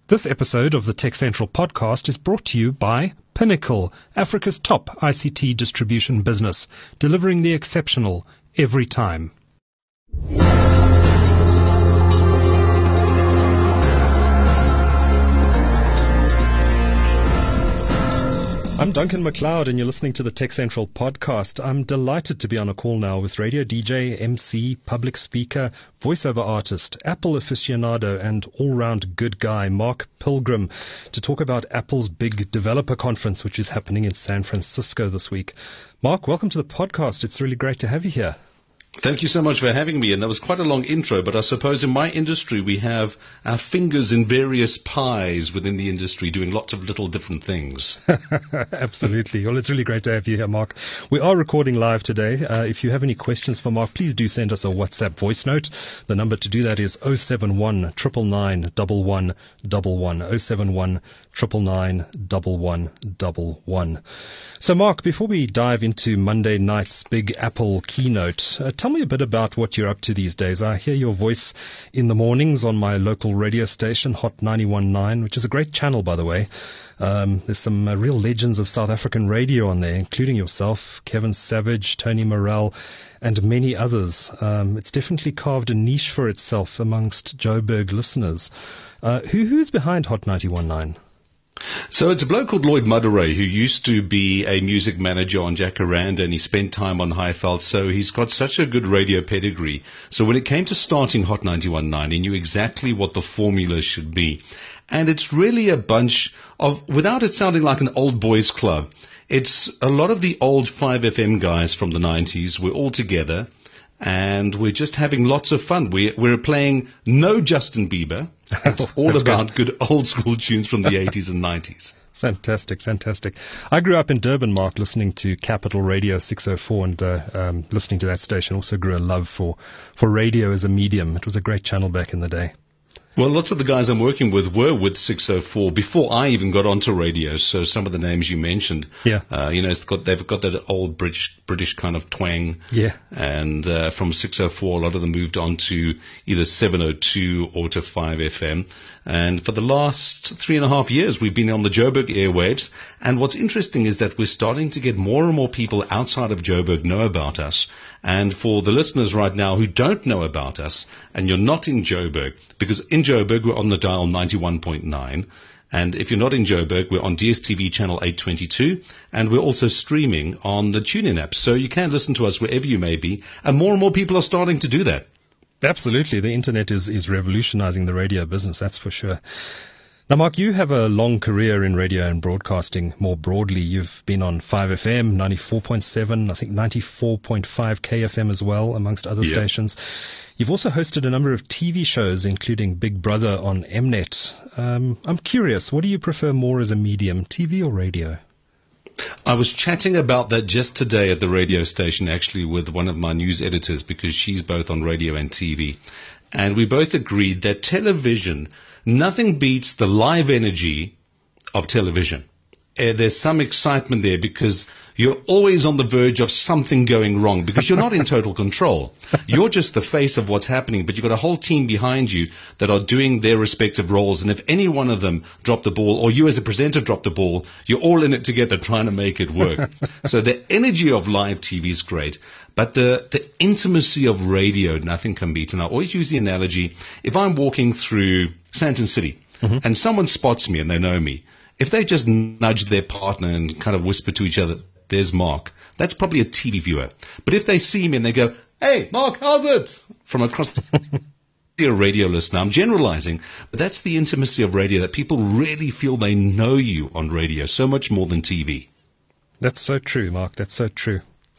This episode of the Tech Central podcast is brought to you by Pinnacle, Africa's top ICT distribution business, delivering the exceptional every time. I'm Duncan McLeod and you're listening to the Tech Central podcast. I'm delighted to be on a call now with radio DJ, MC, public speaker, voiceover artist, Apple aficionado and all-round good guy, Mark Pilgrim, to talk about Apple's big developer conference, which is happening in San Francisco this week. Mark, welcome to the podcast. It's really great to have you here. Thank you so much for having me. And that was quite a long intro, but I suppose in my industry we have our fingers in various pies within the industry doing lots of little different things. Absolutely. Well, it's really great to have you here, Mark. We are recording live today. If you have any questions for Mark, please do send us a WhatsApp voice note. The number to do that is 071 999 1111, 071 999 1111. So, Mark, before we dive into Monday night's big Apple keynote, tell me a bit about what you're up to these days. I hear your voice in the mornings on my local radio station, Hot 91.9, which is a great channel, by the way. There's some real legends of South African radio on there, including yourself, Kevin Savage, Tony Morrell, and many others. It's definitely carved a niche for itself amongst Joburg listeners. Who's behind Hot 91.9? So it's a bloke called Lloyd Mudderay who used to be a music manager on Jacaranda, and he spent time on Highveld, so he's got such a good radio pedigree. So when it came to starting Hot 91.9, he knew exactly what the formula should be. And it's really a bunch of, without it sounding like an old boys club, it's a lot of the old 5FM guys from the 90s. We're all together. And we're just having lots of fun. We're playing no Justin Bieber. It's all about good old school tunes from the 80s and 90s. Fantastic, fantastic. I grew up in Durban, Mark, listening to Capital Radio 604 and listening to that station. Also grew a love for radio as a medium. It was a great channel back in the day. Well, lots of the guys I'm working with were with 604 before I even got onto radio. So some of the names you mentioned, yeah, they've got that old British kind of twang. Yeah. And from 604, a lot of them moved on to either 702 or to 5FM. And for the last 3.5 years, we've been on the Joburg airwaves. And what's interesting is that we're starting to get more and more people outside of Joburg know about us. And for the listeners right now who don't know about us, and you're not in Joburg, because in Joburg we're on the dial 91.9, and if you're not in Joburg, we're on DSTV channel 822, and we're also streaming on the TuneIn app, so you can listen to us wherever you may be, and more people are starting to do that. Absolutely. The internet is revolutionizing the radio business, that's for sure. Now, Mark, you have a long career in radio and broadcasting more broadly. You've been on 5FM, 94.7, I think 94.5 KFM as well, amongst other stations. You've also hosted a number of TV shows, including Big Brother on Mnet. I'm curious, what do you prefer more as a medium, TV or radio? I was chatting about that just today at the radio station, actually, with one of my news editors, because she's both on radio and TV. And we both agreed that television, nothing beats the live energy of television. There's some excitement there because you're always on the verge of something going wrong because you're not in total control. You're just the face of what's happening, but you've got a whole team behind you that are doing their respective roles. And if any one of them drop the ball, or you as a presenter drop the ball, you're all in it together trying to make it work. So the energy of live TV is great, but the intimacy of radio, nothing can beat. And I always use the analogy, if I'm walking through Sandton City and someone spots me and they know me, if they just nudge their partner and kind of whisper to each other, "There's Mark," that's probably a TV viewer. But if they see me and they go, "Hey, Mark, how's it?" from across the radio listener, I'm generalizing, but that's the intimacy of radio, that people really feel they know you on radio, so much more than TV. That's so true, Mark. That's so true.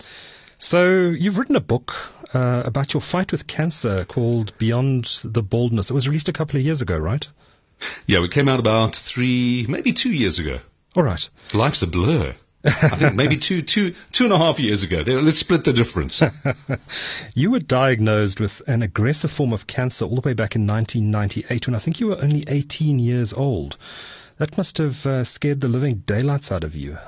So you've written a book about your fight with cancer called Beyond the Baldness. It was released a couple of years ago, right? Yeah, it came out about 3, maybe 2 years ago. All right. Life's a blur. I think maybe two and a half years ago. Let's split the difference. You were diagnosed with an aggressive form of cancer all the way back in 1998 when I think you were only 18 years old. That must have scared the living daylights out of you.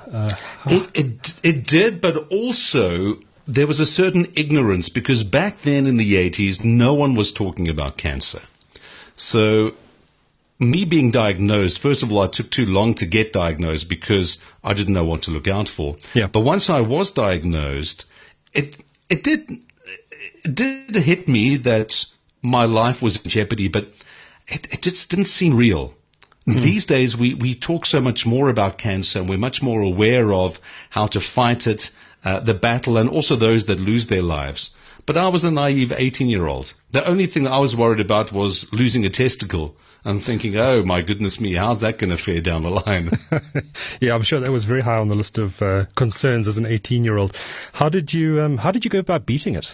It did, but also there was a certain ignorance because back then in the 80s, no one was talking about cancer. So me being diagnosed, first of all, I took too long to get diagnosed because I didn't know what to look out for. Yeah. But once I was diagnosed, it did hit me that my life was in jeopardy, but it just didn't seem real. Mm-hmm. These days, we talk so much more about cancer, and we're much more aware of how to fight it, the battle, and also those that lose their lives. But I was a naive 18-year-old. The only thing I was worried about was losing a testicle and thinking, oh, my goodness me, how's that going to fare down the line? Yeah, I'm sure that was very high on the list of concerns as an 18-year-old. How did you go about beating it?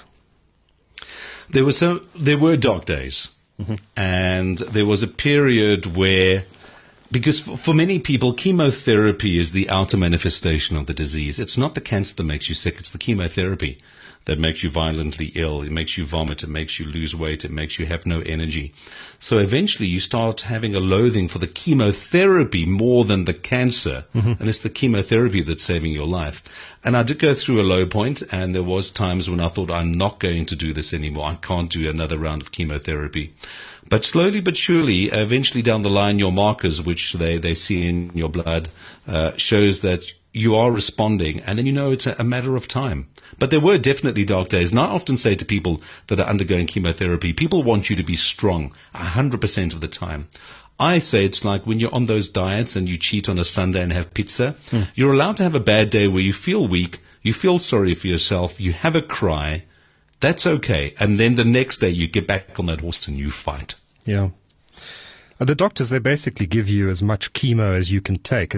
There were dark days. Mm-hmm. And there was a period where, because for many people, chemotherapy is the outer manifestation of the disease. It's not the cancer that makes you sick, it's the chemotherapy that makes you violently ill. It makes you vomit, it makes you lose weight, it makes you have no energy. So eventually you start having a loathing for the chemotherapy more than the cancer, mm-hmm. and it's the chemotherapy that's saving your life. And I did go through a low point, and there was times when I thought, I'm not going to do this anymore. I can't do another round of chemotherapy. But slowly but surely, eventually down the line, your markers, which they see in your blood, shows that you are responding, and then you know it's a matter of time. But there were definitely dark days, and I often say to people that are undergoing chemotherapy, people want you to be strong 100% of the time. I say it's like when you're on those diets and you cheat on a Sunday and have pizza, you're allowed to have a bad day where you feel weak, you feel sorry for yourself, you have a cry, that's okay. And then the next day you get back on that horse and you fight. Yeah. The doctors, they basically give you as much chemo as you can take.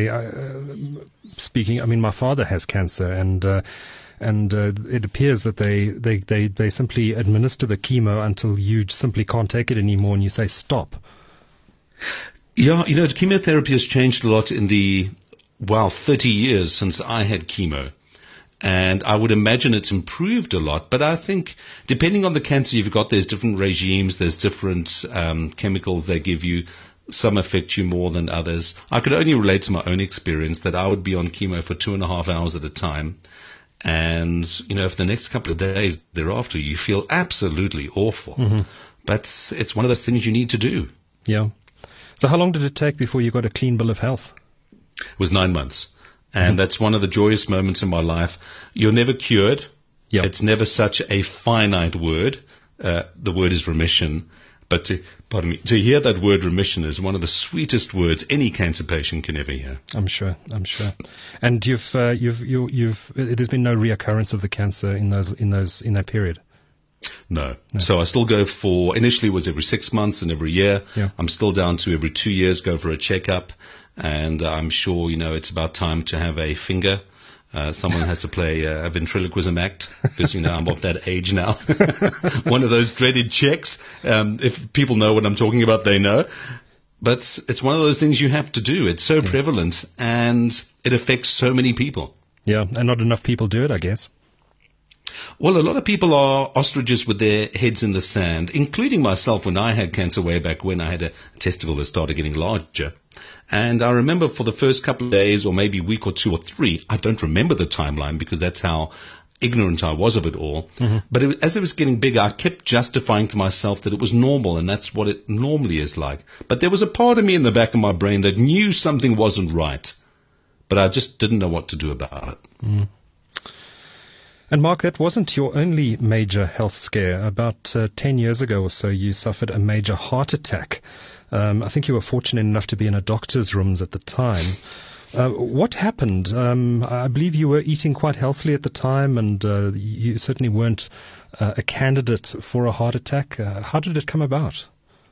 Speaking, I mean, my father has cancer, and it appears that they simply administer the chemo until you simply can't take it anymore, and you say stop. Yeah, the chemotherapy has changed a lot in the 30 years since I had chemo. And I would imagine it's improved a lot. But I think depending on the cancer you've got, there's different regimes, there's different chemicals they give you. Some affect you more than others. I could only relate to my own experience that I would be on chemo for 2.5 hours at a time. And, for the next couple of days thereafter, you feel absolutely awful. Mm-hmm. But it's one of those things you need to do. Yeah. So how long did it take before you got a clean bill of health? It was 9 months. And that's one of the joyous moments in my life. You're never cured. Yep. It's never such a finite word. The word is remission. But to hear that word remission is one of the sweetest words any cancer patient can ever hear. I'm sure. And there's been no reoccurrence of the cancer in that period. No. So I still go for, initially it was every 6 months and every year. Yeah. I'm still down to every 2 years, go for a checkup. And I'm sure, it's about time to have a finger. Someone has to play a ventriloquism act because, I'm of that age now. One of those dreaded checks. If people know what I'm talking about, they know. But it's one of those things you have to do. It's so prevalent and it affects so many people. Yeah, and not enough people do it, I guess. Well, a lot of people are ostriches with their heads in the sand, including myself when I had cancer way back when I had a testicle that started getting larger. And I remember for the first couple of days or maybe a week or 2 or 3, I don't remember the timeline because that's how ignorant I was of it all. Mm-hmm. But as it was getting bigger, I kept justifying to myself that it was normal and that's what it normally is like. But there was a part of me in the back of my brain that knew something wasn't right, but I just didn't know what to do about it. Mm. And Mark, that wasn't your only major health scare. About 10 years ago or so, you suffered a major heart attack. I think you were fortunate enough to be in a doctor's rooms at the time. What happened? I believe you were eating quite healthily at the time, and you certainly weren't a candidate for a heart attack. How did it come about?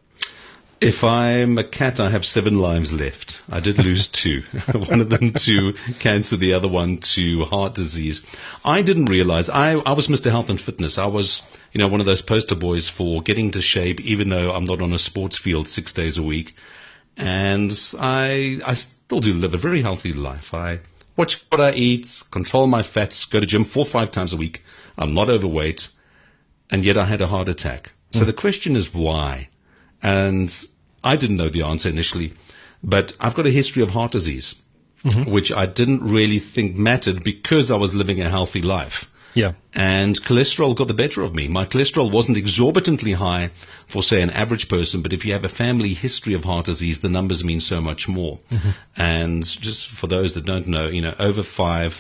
If I'm a cat, I have 7 lives left. I did lose 2. One of them to cancer, the other one to heart disease. I didn't realize. I was Mr. Health and Fitness. I was, one of those poster boys for getting to shape, even though I'm not on a sports field 6 days a week. And I still do live a very healthy life. I watch what I eat, control my fats, go to gym 4 or 5 times a week. I'm not overweight. And yet I had a heart attack. So the question is why? And I didn't know the answer initially, but I've got a history of heart disease, which I didn't really think mattered because I was living a healthy life. Yeah. And cholesterol got the better of me. My cholesterol wasn't exorbitantly high for, say, an average person, but if you have a family history of heart disease, the numbers mean so much more. And just for those that don't know, over 5,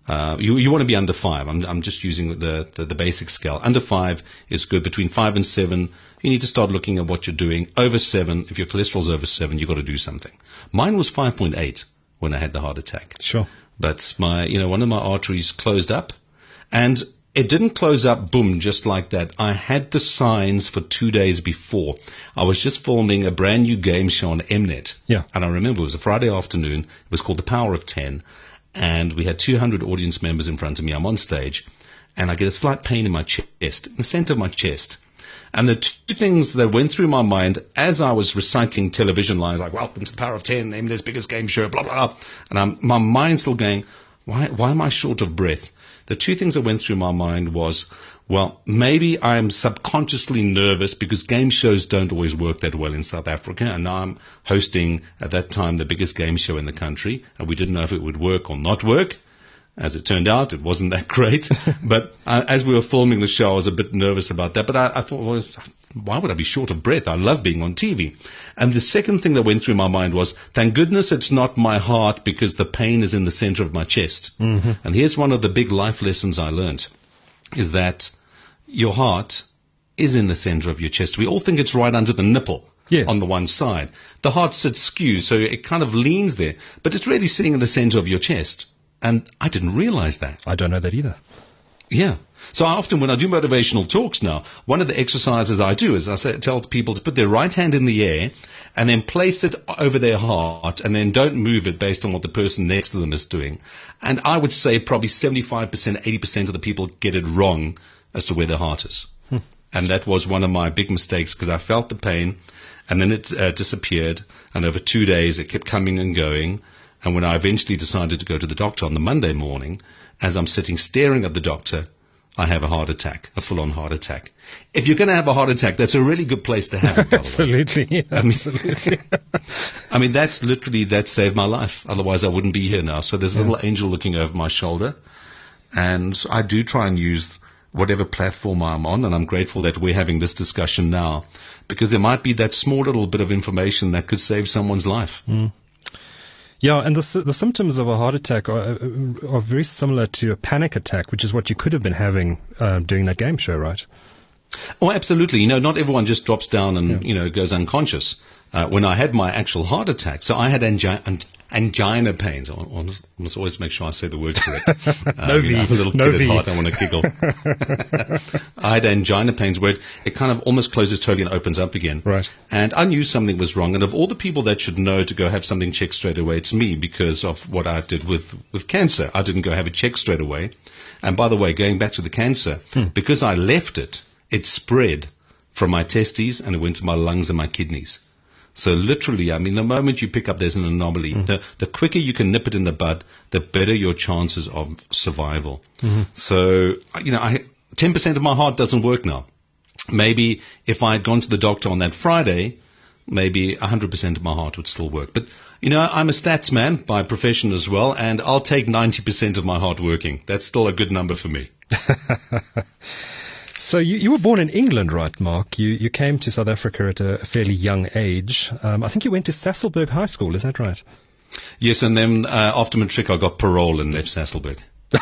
you want to be under 5. I'm just using the basic scale. Under 5 is good. Between 5 and 7, you need to start looking at what you're doing. Over 7, if your cholesterol's over 7, you've got to do something. Mine was 5.8 when I had the heart attack. Sure. But one of my arteries closed up. And it didn't close up, boom, just like that. I had the signs for 2 days before. I was just filming a brand new game show on Mnet. Yeah. And I remember it was a Friday afternoon. It was called The Power of 10. And we had 200 audience members in front of me. I'm on stage. And I get a slight pain in my chest, in the center of my chest. And the two things that went through my mind as I was reciting television lines like, welcome to The Power of 10, Mnet's biggest game show, blah, blah. And my mind's still going, why am I short of breath? The two things that went through my mind was, well, maybe I'm subconsciously nervous because game shows don't always work that well in South Africa. And now I'm hosting, at that time, the biggest game show in the country. And we didn't know if it would work or not work. As it turned out, it wasn't that great. But as we were filming the show, I was a bit nervous about that. But I thought, well, why would I be short of breath? I love being on TV. And the second thing that went through my mind was, thank goodness it's not my heart because the pain is in the center of my chest. And here's one of the big life lessons I learned, is that your heart is in the center of your chest. We all think it's right under the nipple. Yes. On the one side. The heart sits skew, so it kind of leans there. But it's really sitting in the center of your chest. And I didn't realize that. I don't know that either. Yeah. So often when I do motivational talks now, one of the exercises I do is tell people to put their right hand in the air and then place it over their heart and then don't move it based on what the person next to them is doing. And I would say probably 75%, 80% of the people get it wrong as to where their heart is. And that was one of my big mistakes because I felt the pain and then it disappeared. And over 2 days it kept coming and going. And when I eventually decided to go to the doctor on the Monday morning, as I'm sitting staring at the doctor, I have a heart attack, a full-on heart attack. If you're going to have a heart attack, that's a really good place to have it, by the way. Absolutely. Yeah, absolutely. I mean, that saved my life. Otherwise, I wouldn't be here now. So there's a little angel looking over my shoulder. And I do try and use whatever platform I'm on, and I'm grateful that we're having this discussion now, because there might be that small little bit of information that could save someone's life. Yeah, and the symptoms of a heart attack are very similar to a panic attack, which is what you could have been having doing that game show, right? Oh, absolutely. Not everyone just drops down and, goes unconscious. When I had my actual heart attack, so I had angina pains. I must always make sure I say the word correct. No V. I'm a little No kid V. at heart. I want to giggle. I had angina pains where it kind of almost closes totally and opens up again. Right. And I knew something was wrong. And of all the people that should know to go have something checked straight away, it's me because of what I did with cancer. I didn't go have it checked straight away. And by the way, going back to the cancer, because I left it, it spread from my testes and it went to my lungs and my kidneys. So literally, I mean, the moment you pick up there's an anomaly, the quicker you can nip it in the bud, the better your chances of survival. So, 10% of my heart doesn't work now. Maybe if I had gone to the doctor on that Friday, maybe 100% of my heart would still work. But, I'm a stats man by profession as well, and I'll take 90% of my heart working. That's still a good number for me. So you were born in England, right, Mark? You came to South Africa at a fairly young age. I think you went to Sasolburg High School, is that right? Yes, and then after matric I got parole and left Sasolburg.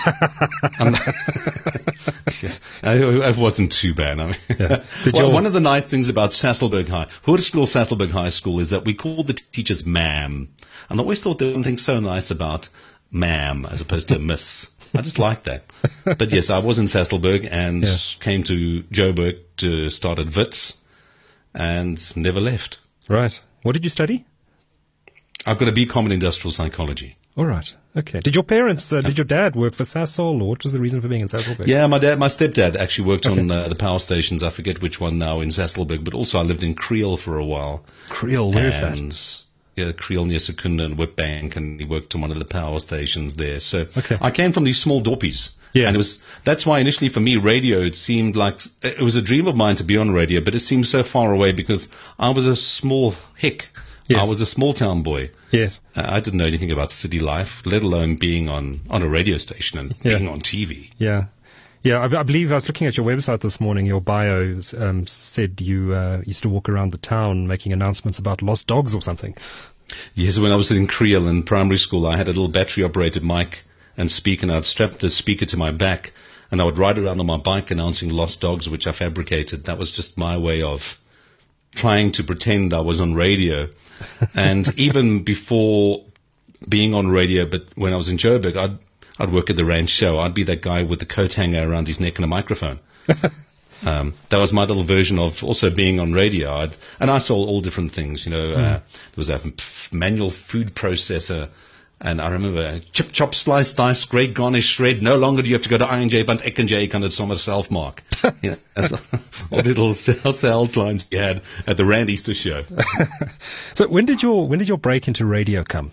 It wasn't too bad. One of the nice things about Sasolburg High School is that we called the teachers ma'am. And I always thought there was something so nice about ma'am as opposed to miss. I just liked that. But yes, I was in Sasolburg and came to Joburg to start at Wits and never left. Right. What did you study? I've got a BCom in industrial psychology. All right. Okay. Did your parents, did your dad work for Sasol, or what was the reason for being in Sasolburg? Yeah, my stepdad actually worked on the power stations. I forget which one now in Sasolburg, but also I lived in Kriel for a while. Kriel, where is that? Yeah, Kriel near Secunda and Witbank, and he worked on one of the power stations there. So I came from these small dorpies. Yeah. And that's why initially for me, radio, it seemed like, it was a dream of mine to be on radio, but it seemed so far away because I was a small hick. Yes. I was a small town boy. Yes. I didn't know anything about city life, let alone being on a radio station and being on TV. Yeah. Yeah, I believe I was looking at your website this morning. Your bio said you used to walk around the town making announcements about lost dogs or something. Yes, when I was in Creel in primary school, I had a little battery-operated mic and speaker, and I'd strap the speaker to my back, and I would ride around on my bike announcing lost dogs, which I fabricated. That was just my way of trying to pretend I was on radio. And even before being on radio, but when I was in Joburg, I'd work at the Rand show. I'd be that guy with the coat hanger around his neck and a microphone. That was my little version of also being on radio. And I sold all different things. There was a manual food processor. And I remember chip, chop, slice, dice, grate, garnish, shred. No longer do you have to go to I&J, Bunt, Ek and J, kan het sommer self maak. All the little sales lines we had at the Rand Easter show. So when did your break into radio come?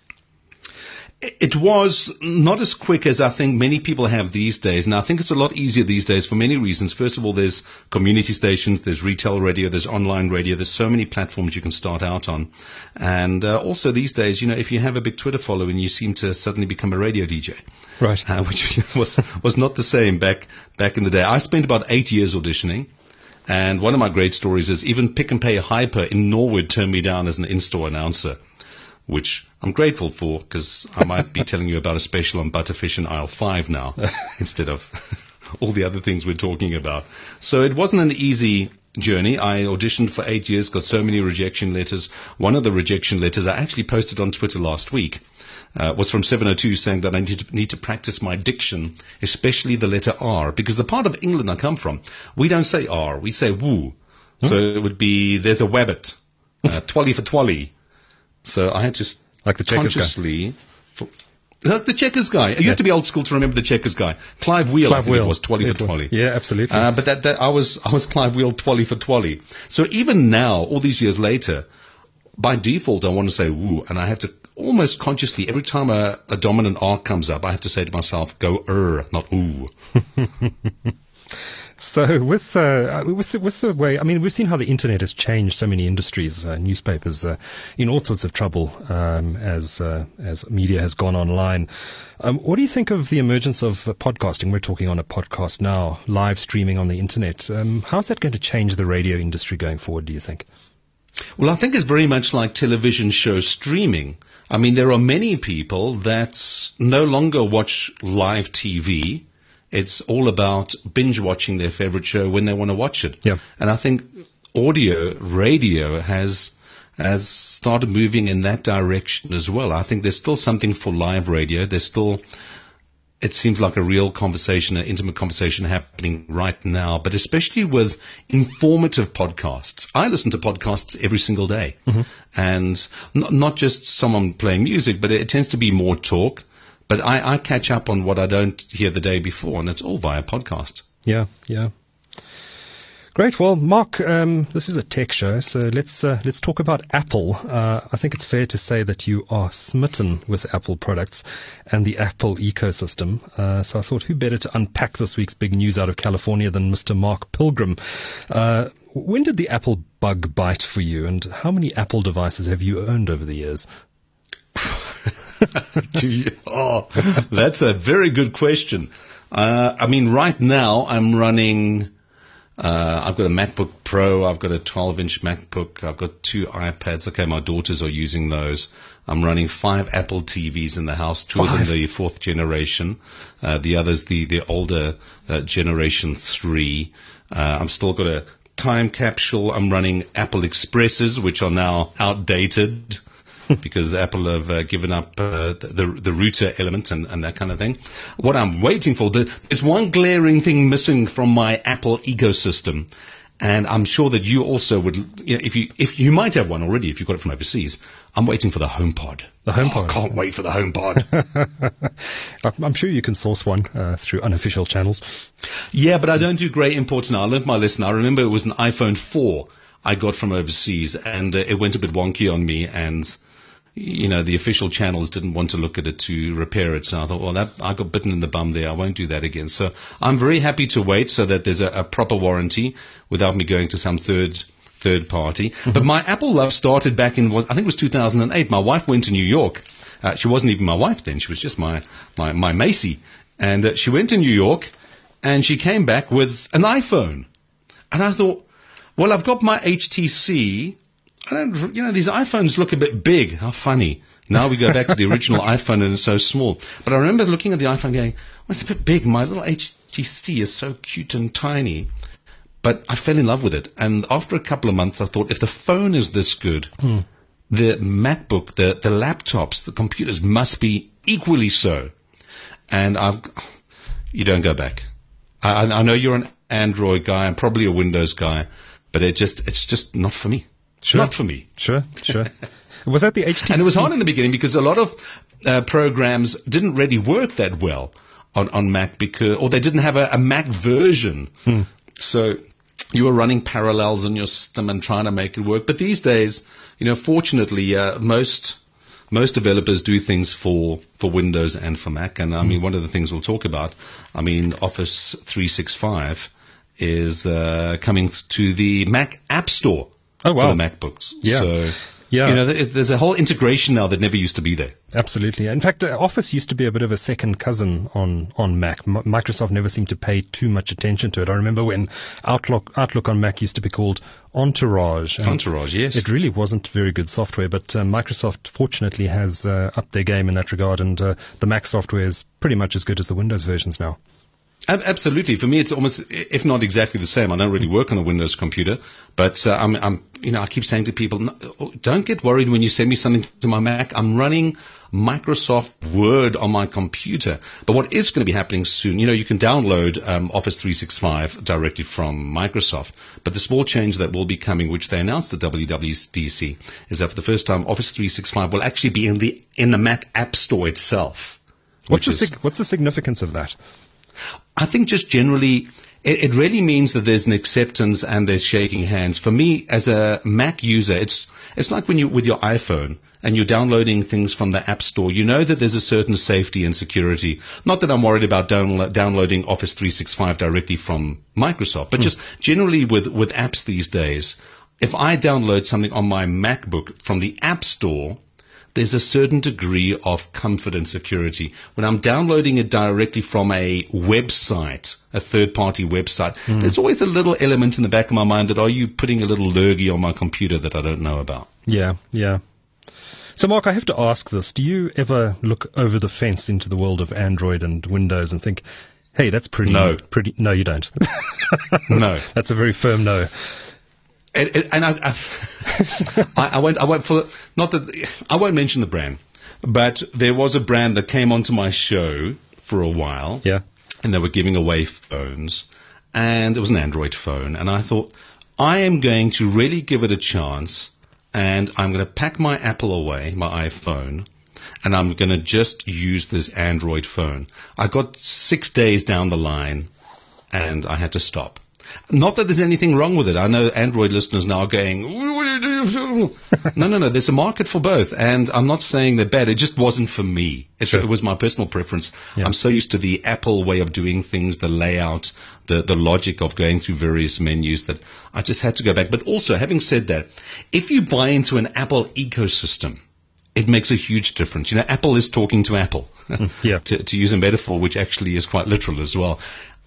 It was not as quick as I think many people have these days. And I think it's a lot easier these days for many reasons. First of all, there's community stations, there's retail radio, there's online radio. There's so many platforms you can start out on. And also these days, if you have a big Twitter following, you seem to suddenly become a radio DJ. Right. Which was not the same back in the day. I spent about 8 years auditioning. And one of my great stories is even Pick n Pay Hyper in Norwood turned me down as an in-store announcer, which I'm grateful for, because I might be telling you about a special on butterfish in aisle 5 now instead of all the other things we're talking about. So it wasn't an easy journey. I auditioned for 8 years, got so many rejection letters. One of the rejection letters I actually posted on Twitter last week was from 702 saying that I need to practice my diction, especially the letter R, because the part of England I come from, we don't say R, we say woo. So it would be, there's a wabbit, twally for twally. So I had to like the consciously... the Checkers guy. You have to be old school to remember the Checkers guy. Clive Wheel, I think it was, twally for twally. Yeah, absolutely. But that I was Clive Wheel, twally for twally. So even now, all these years later, by default, I want to say woo, and I have to almost consciously, every time a dominant R comes up, I have to say to myself, go not ooh. So with the way, I mean, we've seen how the internet has changed so many industries, newspapers, in all sorts of trouble, as media has gone online. What do you think of the emergence of podcasting? We're talking on a podcast now, live streaming on the internet. How's that going to change the radio industry going forward, do you think? Well, I think it's very much like television show streaming. I mean, there are many people that no longer watch live TV. It's all about binge watching their favorite show when they want to watch it. Yeah. And I think radio has started moving in that direction as well. I think there's still something for live radio. There's still, it seems like a real conversation, an intimate conversation happening right now, but especially with informative podcasts. I listen to podcasts every single day. Mm-hmm. And not just someone playing music, but it tends to be more talk. But I catch up on what I don't hear the day before, and it's all via podcast. Yeah. Great. Well, Mark, this is a tech show, so let's talk about Apple. I think it's fair to say that you are smitten with Apple products and the Apple ecosystem. So I thought, who better to unpack this week's big news out of California than Mr. Mark Pilgrim? When did the Apple bug bite for you, and how many Apple devices have you owned over the years? That's a very good question. I mean, right now I'm running, I've got a MacBook Pro, I've got a 12-inch MacBook, I've got 2 iPads. Okay, my daughters are using those. I'm running 5 Apple TVs in the house, 2 of them the 4th generation, the others the older generation 3. I'm still got a time capsule. I'm running Apple Expresses, which are now outdated. Because Apple have given up the router element and that kind of thing. What I'm waiting for, there's one glaring thing missing from my Apple ecosystem, and I'm sure that you also would. If you might have one already, if you got it from overseas. I'm waiting for the HomePod. The HomePod. I can't wait for the HomePod. I'm sure you can source one through unofficial channels. Yeah, but I don't do great imports now. I learned my lesson. I remember it was an iPhone 4 I got from overseas, and it went a bit wonky on me, and the official channels didn't want to look at it to repair it. So I thought, well, I got bitten in the bum there. I won't do that again. So I'm very happy to wait so that there's a proper warranty without me going to some third party. Mm-hmm. But my Apple love started back I think it was 2008. My wife went to New York. She wasn't even my wife then. She was just my Macy. And she went to New York, and she came back with an iPhone. And I thought, well, I've got my HTC. These iPhones look a bit big. How funny. Now we go back to the original iPhone and it's so small. But I remember looking at the iPhone going, well, it's a bit big. My little HTC is so cute and tiny. But I fell in love with it. And after a couple of months, I thought, if the phone is this good, the MacBook, the laptops, the computers must be equally so. And you don't go back. I know you're an Android guy. I'm probably a Windows guy. But it's just not for me. Sure. Not for me. Sure. Was that the HTC? And it was hard in the beginning because a lot of programs didn't really work that well on Mac or they didn't have a Mac version. So you were running parallels on your system and trying to make it work. But these days, fortunately, most developers do things for Windows and for Mac. And I mean, one of the things we'll talk about, Office 365 is coming to the Mac App Store. Oh, wow. For the MacBooks. Yeah. So, yeah. There's a whole integration now that never used to be there. Absolutely. In fact, Office used to be a bit of a second cousin on Mac. Microsoft never seemed to pay too much attention to it. I remember when Outlook on Mac used to be called Entourage. Entourage, yes. It really wasn't very good software, but Microsoft fortunately has upped their game in that regard, and the Mac software is pretty much as good as the Windows versions now. Absolutely. For me, it's almost, if not exactly the same. I don't really work on a Windows computer, but I keep saying to people, no, don't get worried when you send me something to my Mac. I'm running Microsoft Word on my computer. But what is going to be happening soon, you can download Office 365 directly from Microsoft. But the small change that will be coming, which they announced at WWDC, is that for the first time, Office 365 will actually be in the Mac App Store itself. What's the significance of that? I think just generally, it really means that there's an acceptance and there's shaking hands. For me, as a Mac user, it's like when with your iPhone and you're downloading things from the App Store, you know that there's a certain safety and security. Not that I'm worried about downloading Office 365 directly from Microsoft, but just generally with apps these days, if I download something on my MacBook from the App Store, there's a certain degree of comfort and security. When I'm downloading it directly from a website, a third-party website, there's always a little element in the back of my mind that, are you putting a little lurgy on my computer that I don't know about? Yeah. So, Mark, I have to ask this. Do you ever look over the fence into the world of Android and Windows and think, hey, that's pretty... No. No, you don't. No. That's a very firm no. And I won't mention the brand, but there was a brand that came onto my show for a while. Yeah. And they were giving away phones, and it was an Android phone. And I thought, I am going to really give it a chance, and I'm going to pack my Apple away, my iPhone, and I'm going to just use this Android phone. I got 6 days down the line, and I had to stop. Not that there's anything wrong with it. I know Android listeners now are going, what are you doing? No. There's a market for both. And I'm not saying they're bad. It just wasn't for me. Sure. It was my personal preference. Yeah. I'm so used to the Apple way of doing things, the layout, the logic of going through various menus that I just had to go back. But also, having said that, if you buy into an Apple ecosystem, it makes a huge difference. Apple is talking to Apple, yeah. to use a metaphor which actually is quite literal as well.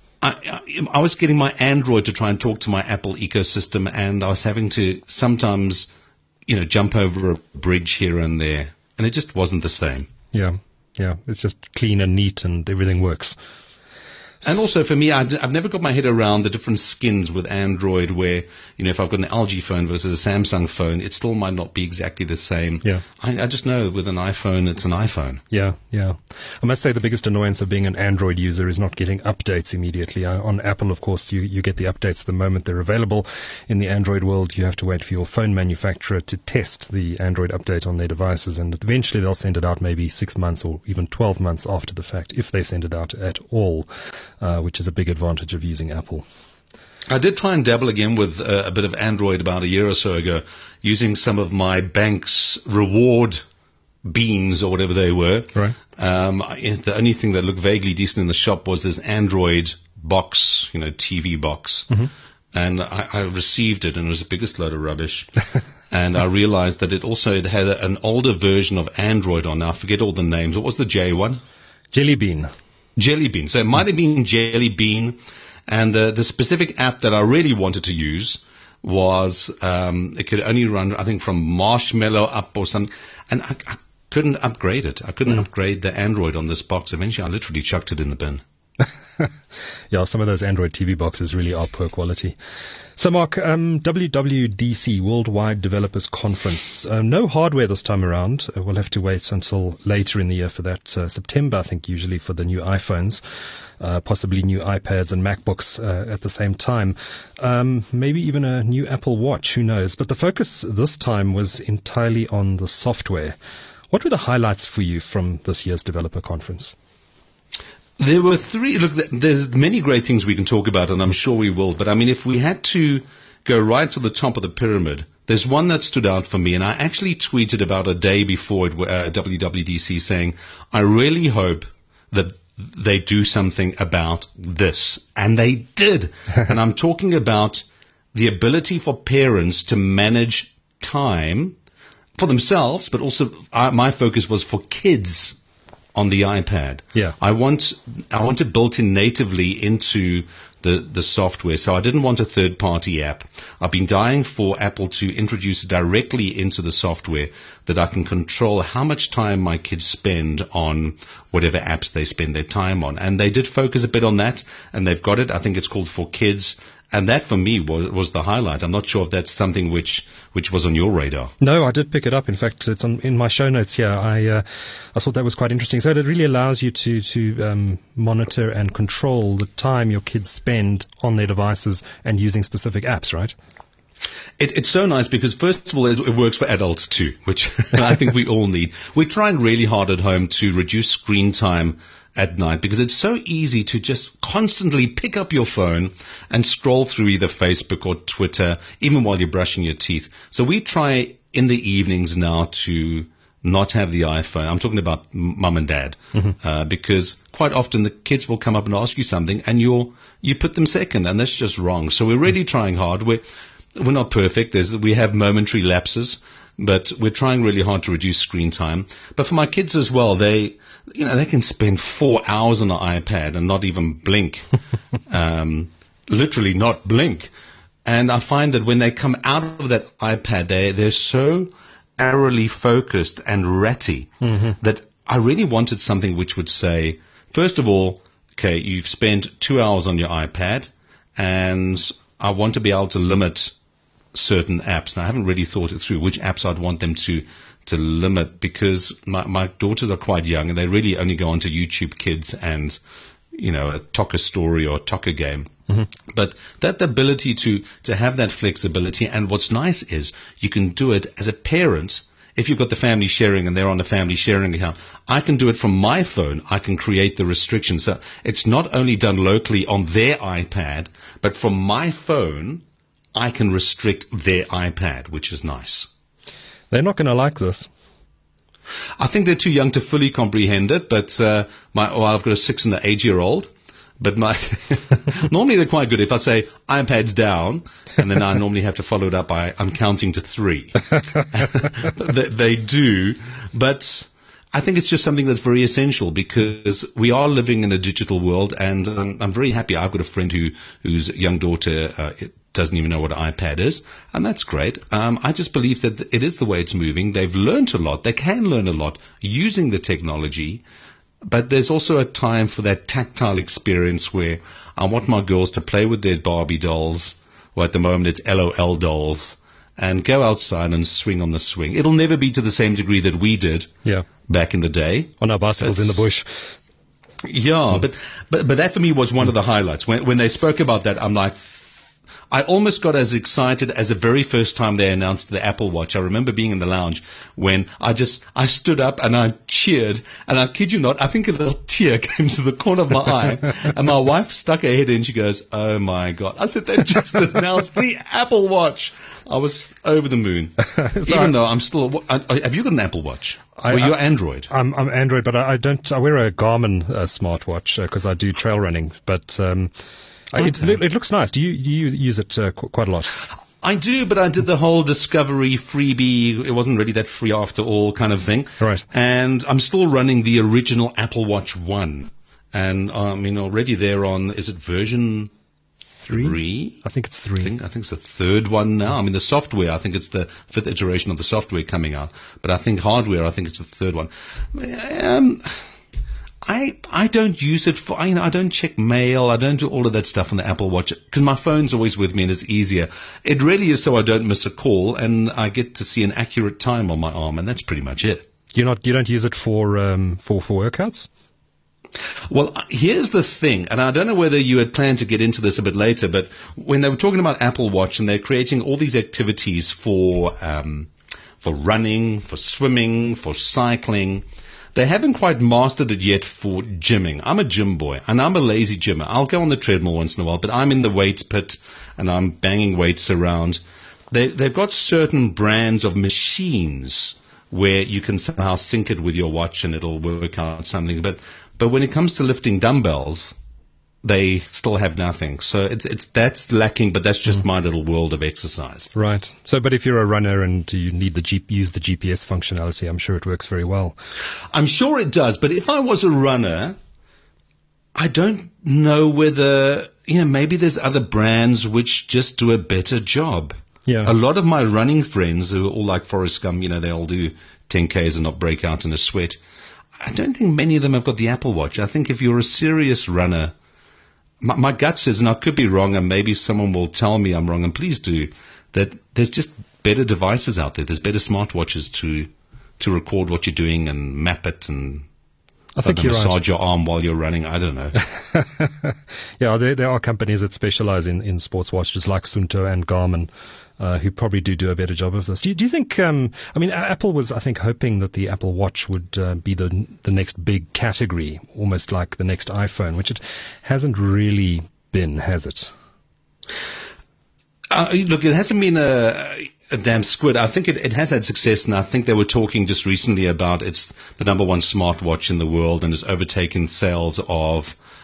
I was getting my Android to try and talk to my Apple ecosystem, and I was having to sometimes, jump over a bridge here and there, and it just wasn't the same. Yeah. It's just clean and neat, and everything works. And also for me, I've never got my head around the different skins with Android where, if I've got an LG phone versus a Samsung phone, it still might not be exactly the same. Yeah. I just know with an iPhone, it's an iPhone. Yeah. I must say the biggest annoyance of being an Android user is not getting updates immediately. On Apple, of course, you get the updates the moment they're available. In the Android world, you have to wait for your phone manufacturer to test the Android update on their devices, and eventually they'll send it out maybe 6 months or even 12 months after the fact, if they send it out at all. Which is a big advantage of using Apple. I did try and dabble again with a bit of Android about a year or so ago, using some of my bank's reward beans or whatever they were. Right. The only thing that looked vaguely decent in the shop was this Android box, TV box. Mm-hmm. And I received it, and it was the biggest load of rubbish. And I realized that it had an older version of Android on. Now, I forget all the names. What was the J one? Jelly Bean. Jelly Bean. So it might have been Jelly Bean, and the specific app that I really wanted to use was it could only run, I think, from Marshmallow up or something, and I couldn't upgrade it. I couldn't upgrade the Android on this box. Eventually, I literally chucked it in the bin. Yeah, some of those Android TV boxes really are poor quality. So, Mark, WWDC, Worldwide Developers Conference. No hardware this time around. We'll have to wait until later in the year for that. September, I think, usually for the new iPhones, possibly new iPads and MacBooks at the same time. Maybe even a new Apple Watch, who knows. But the focus this time was entirely on the software. What were the highlights for you from this year's developer conference? There were three. Look, there's many great things we can talk about, and I'm sure we will. But I mean, if we had to go right to the top of the pyramid, there's one that stood out for me, and I actually tweeted about a day before WWDC saying, I really hope that they do something about this. And they did. And I'm talking about the ability for parents to manage time for themselves, but also my focus was for kids on the iPad. Yeah. I want it built in natively into the software. So I didn't want a third-party app. I've been dying for Apple to introduce directly into the software that I can control how much time my kids spend on whatever apps they spend their time on. And they did focus a bit on that, and they've got it. I think it's called For Kids. And that, for me, was the highlight. I'm not sure if that's something which was on your radar. No, I did pick it up. In fact, it's in my show notes here. I thought that was quite interesting. So it really allows you to monitor and control the time your kids spend on their devices and using specific apps, right? It's so nice because, first of all, it works for adults too, which I think we all need. We're trying really hard at home to reduce screen time at night because it's so easy to just constantly pick up your phone and scroll through either Facebook or Twitter, even while you're brushing your teeth. So we try in the evenings now to not have the iPhone. I'm talking about mum and dad, because quite often the kids will come up and ask you something and you put them second, and that's just wrong. So we're really trying hard. We're not perfect. We have momentary lapses, but we're trying really hard to reduce screen time. But for my kids as well, they can spend 4 hours on an iPad and not even blink, literally not blink. And I find that when they come out of that iPad, they're so narrowly focused and ratty that I really wanted something which would say, first of all, okay, you've spent 2 hours on your iPad, and I want to be able to limit certain apps. Now, I haven't really thought it through which apps I'd want them to limit, because my daughters are quite young and they really only go onto YouTube Kids and, a Tocker story or Tocker game. But that ability to have that flexibility, and what's nice is you can do it as a parent. If you've got the family sharing and they're on a family sharing account, I can do it from my phone. I can create the restrictions. So it's not only done locally on their iPad, but from my phone, I can restrict their iPad, which is nice. They're not going to like this. I think they're too young to fully comprehend it, but I've got a 6 and an 8-year-old. But normally they're quite good. If I say iPad's down, and then I normally have to follow it up by I'm counting to 3. they do, but I think it's just something that's very essential because we are living in a digital world, and I'm very happy. I've got a friend whose young daughter doesn't even know what an iPad is, and that's great. I just believe that it is the way it's moving. They've learned a lot. They can learn a lot using the technology. But there's also a time for that tactile experience where I want my girls to play with their Barbie dolls, or at the moment it's LOL dolls, and go outside and swing on the swing. It'll never be to the same degree that we did back in the day. On our bicycles in the bush. Yeah, but that for me was one of the highlights. When they spoke about that, I'm like, I almost got as excited as the very first time they announced the Apple Watch. I remember being in the lounge when I stood up and I cheered, and I kid you not, I think a little tear came to the corner of my eye, and my wife stuck her head in. She goes, "Oh my God." I said, "They just announced the Apple Watch." I was over the moon. Even though I'm still, have you got an Apple Watch? Or you're Android? I'm Android, but I wear a Garmin smartwatch because I do trail running, but, it looks nice. Do you use it quite a lot? I do, but I did the whole Discovery freebie. It wasn't really that free after all kind of thing. Right. And I'm still running the original Apple Watch 1. And I mean, already they're on, is it version 3? I think it's 3. I think it's the third one now. I mean, the software, I think it's the 5th iteration of the software coming out. But I think hardware, I think it's the third one. I don't use it for, I don't check mail. I don't do all of that stuff on the Apple Watch because my phone's always with me and it's easier. It really is so I don't miss a call and I get to see an accurate time on my arm, and that's pretty much it. You don't use it for workouts? Well, here's the thing, and I don't know whether you had planned to get into this a bit later, but when they were talking about Apple Watch and they're creating all these activities for running, for swimming, for cycling, they haven't quite mastered it yet for gymming. I'm a gym boy, and I'm a lazy gymmer. I'll go on the treadmill once in a while, but I'm in the weight pit, and I'm banging weights around. They've got certain brands of machines where you can somehow sync it with your watch and it'll work out something. But when it comes to lifting dumbbells, they still have nothing. So that's lacking, but that's just my little world of exercise. Right. So, but if you're a runner and you need use the GPS functionality, I'm sure it works very well. I'm sure it does. But if I was a runner, I don't know whether, maybe there's other brands which just do a better job. Yeah. A lot of my running friends who are all like Forrest Gump, they all do 10Ks and not break out in a sweat. I don't think many of them have got the Apple Watch. I think if you're a serious runner, my gut says, and I could be wrong, and maybe someone will tell me I'm wrong, and please do, that there's just better devices out there. There's better smartwatches to record what you're doing and map it and I think you're massage your arm while you're running. I don't know. Yeah, there are companies that specialize in sports watches like Suunto and Garmin who probably do a better job of this. Do you think, Apple was, I think, hoping that the Apple Watch would be the next big category, almost like the next iPhone, which it hasn't really been, has it? Look, it hasn't been a damn squid. I think it has had success, and I think they were talking just recently about it's the number one smartwatch in the world and has overtaken sales of,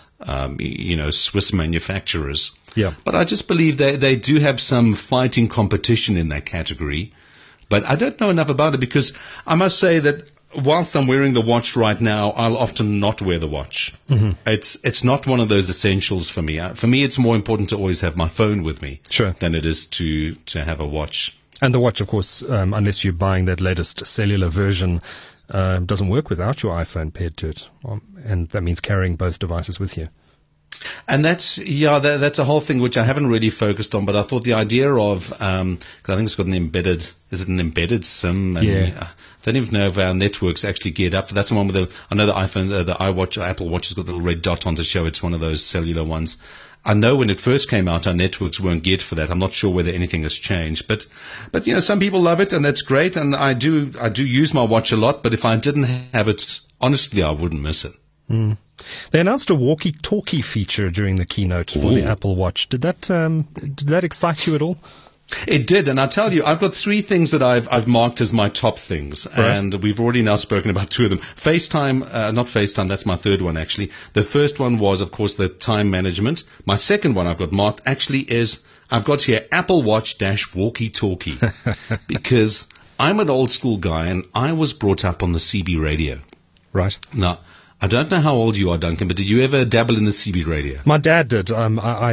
Swiss manufacturers. Yeah. But I just believe they do have some fighting competition in that category. But I don't know enough about it because I must say that whilst I'm wearing the watch right now, I'll often not wear the watch. Mm-hmm. It's not one of those essentials for me. For me, it's more important to always have my phone with me than it is to have a watch. And the watch, of course, unless you're buying that latest cellular version, doesn't work without your iPhone paired to it. And that means carrying both devices with you. And that's a whole thing which I haven't really focused on, but I thought the idea of, cause I think it's got an embedded SIM? And I don't even know if our network's actually geared up. That's the one with I know the iPhone, the iWatch, Apple Watch has got the little red dot on to show it's one of those cellular ones. I know when it first came out, our networks weren't geared for that. I'm not sure whether anything has changed, but some people love it and that's great. And I do use my watch a lot, but if I didn't have it, honestly, I wouldn't miss it. Mm. They announced a walkie-talkie feature during the keynote for the Apple Watch. Did that excite you at all? It did, and I tell you, I've got 3 things that I've marked as my top things, and we've already now spoken about 2 of them. FaceTime, not FaceTime, that's my third one actually. The first one was, of course, the time management. My second one I've got marked actually is, I've got here Apple Watch - walkie-talkie, because I'm an old school guy and I was brought up on the CB radio. Right. Now, I don't know how old you are, Duncan, but did you ever dabble in the CB radio? My dad did. I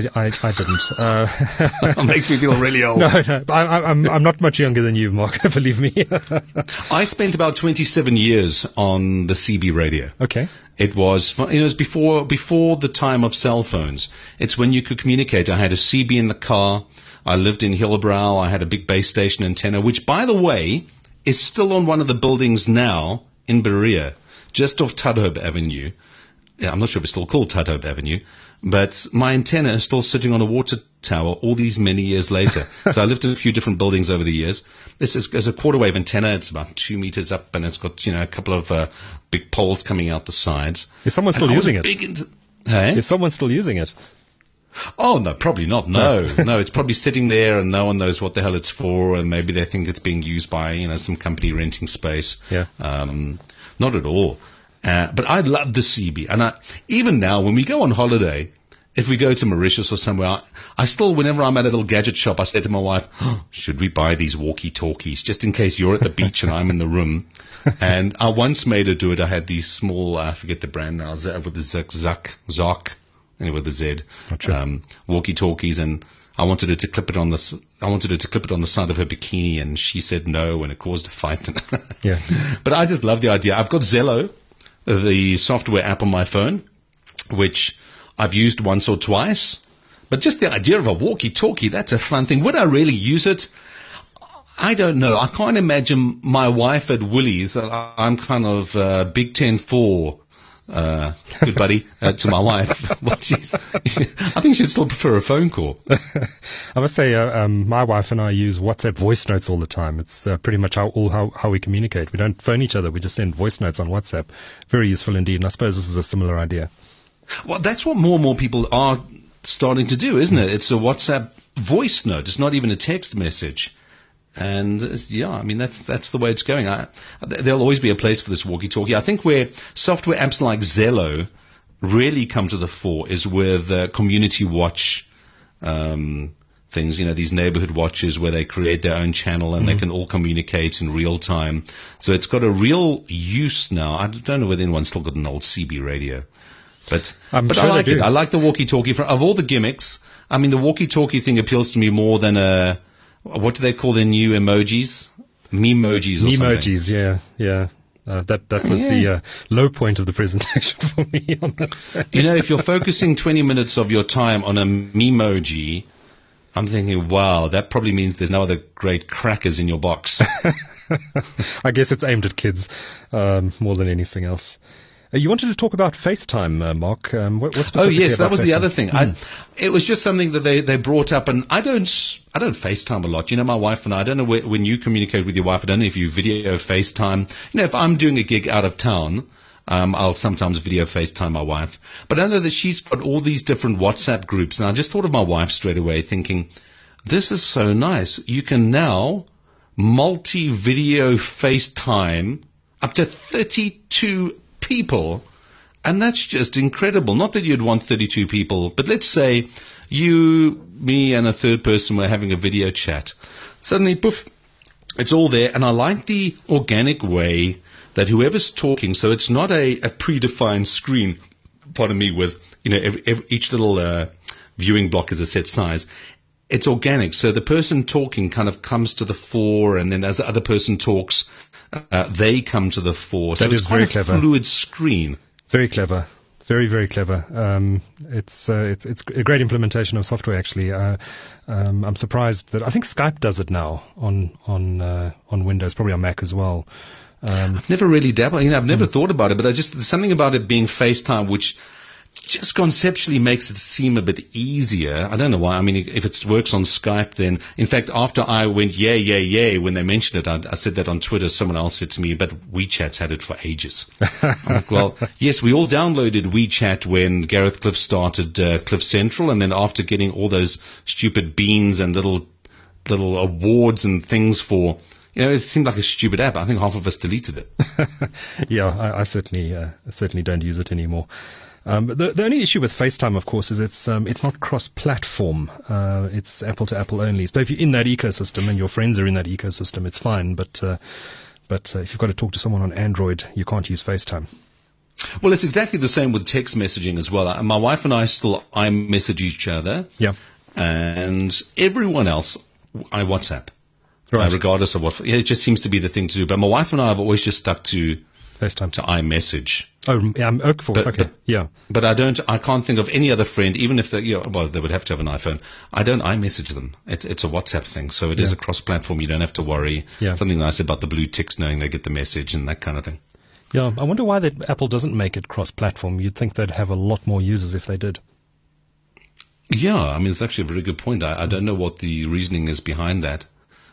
didn't. It makes me feel really old. No. I'm not much younger than you, Mark. Believe me. I spent about 27 years on the CB radio. Okay. It was before the time of cell phones. It's when you could communicate. I had a CB in the car. I lived in Hillbrow. I had a big base station antenna, which, by the way, is still on one of the buildings now in Berea, just off Tudhope Avenue. Yeah, I'm not sure if it's still called Tudhope Avenue, but my antenna is still sitting on a water tower all these many years later. So I lived in a few different buildings over the years. This is a quarter wave antenna. It's about 2 meters up, and it's got a couple of big poles coming out the sides. Is someone still using it? Is someone still using it? Oh, no, probably not. No, it's probably sitting there and no one knows what the hell it's for, and maybe they think it's being used by, some company renting space. Yeah. Not at all. But I love the CB. And even now, when we go on holiday, if we go to Mauritius or somewhere, I still, whenever I'm at a little gadget shop, I say to my wife, should we buy these walkie-talkies just in case you're at the beach and I'm in the room? And I once made her do it. I had these small, I forget the brand now, with the Zark, anyway, the Z, walkie-talkies, and I wanted her to clip it on the side of her bikini, and she said no, and it caused a fight. Yeah. But I just love the idea. I've got Zello, the software app on my phone, which I've used once or twice. But just the idea of a walkie-talkie, that's a fun thing. Would I really use it? I don't know. I can't imagine my wife at Woolies. I'm kind of Big 10-4. Good buddy to my wife. Well, I think she'd still prefer a phone call. I must say, my wife and I use WhatsApp voice notes all the time. It's pretty much how we communicate. We don't phone each other. We just send voice notes on WhatsApp. Very useful indeed. And I suppose this is a similar idea. Well, that's what more and more people are starting to do, isn't it? It's a WhatsApp voice note. It's not even a text message. And yeah, I mean, that's the way it's going. There'll always be a place for this walkie-talkie. I think where software apps like Zello really come to the fore is with community watch things, these neighborhood watches where they create their own channel and they can all communicate in real time. So it's got a real use now. I don't know whether anyone's still got an old CB radio. But I like it. I like the walkie-talkie. Of all the gimmicks, I mean, the walkie-talkie thing appeals to me more than what do they call their new emojis? Memojis or something. Memojis, yeah. That was the low point of the presentation for me on this. If you're focusing 20 minutes of your time on a memoji, I'm thinking, wow, that probably means there's no other great crackers in your box. I guess it's aimed at kids more than anything else. You wanted to talk about FaceTime, Mark. What specifically? Oh yes, that was FaceTime? The other thing. It was just something that they brought up, and I don't FaceTime a lot. My wife and I don't know when you communicate with your wife. I don't know if you video FaceTime. If I'm doing a gig out of town, I'll sometimes video FaceTime my wife. But I know that she's got all these different WhatsApp groups, and I just thought of my wife straight away, thinking, this is so nice. You can now multi-video FaceTime up to 32 people, and that's just incredible. Not that you'd want 32 people, but let's say you, me, and a third person were having a video chat. Suddenly, poof, it's all there, and I like the organic way that whoever's talking, so it's not a predefined screen, pardon me, with, each little viewing block is a set size. It's organic, so the person talking kind of comes to the fore, and then as the other person talks, they come to the fore. So it's very clever. Fluid screen. Very clever. Very, very clever. It's a great implementation of software, actually. I'm surprised that I think Skype does it now on Windows, probably on Mac as well. I've never really dabbled. I've never thought about it, but there's something about it being FaceTime which just conceptually makes it seem a bit easier. I don't know why. I mean, if it works on Skype, then, in fact, after I went yay when they mentioned it, I said that on Twitter. Someone else said to me, but WeChat's had it for ages. I'm like, well, yes, we all downloaded WeChat when Gareth Cliff started Cliff Central, and then after getting all those stupid beans and little awards and things for, it seemed like a stupid app. I think half of us deleted it. Yeah, I certainly don't use it anymore. The only issue with FaceTime, of course, is it's not cross-platform. It's Apple to Apple only. So if you're in that ecosystem and your friends are in that ecosystem, it's fine. But if you've got to talk to someone on Android, you can't use FaceTime. Well, it's exactly the same with text messaging as well. My wife and I still iMessage each other. Yeah. And everyone else, I WhatsApp. Right. Regardless of what. Yeah, it just seems to be the thing to do. But my wife and I have always just stuck to FaceTime, to iMessage. Oh, okay. Yeah. But I can't think of any other friend, even if they would have to have an iPhone. I don't iMessage them. It's a WhatsApp thing, so it is a cross-platform. You don't have to worry. Yeah. Something nice about the blue ticks, knowing they get the message and that kind of thing. Yeah, I wonder why Apple doesn't make it cross-platform. You'd think they'd have a lot more users if they did. Yeah, I mean, it's actually a very good point. I don't know what the reasoning is behind that.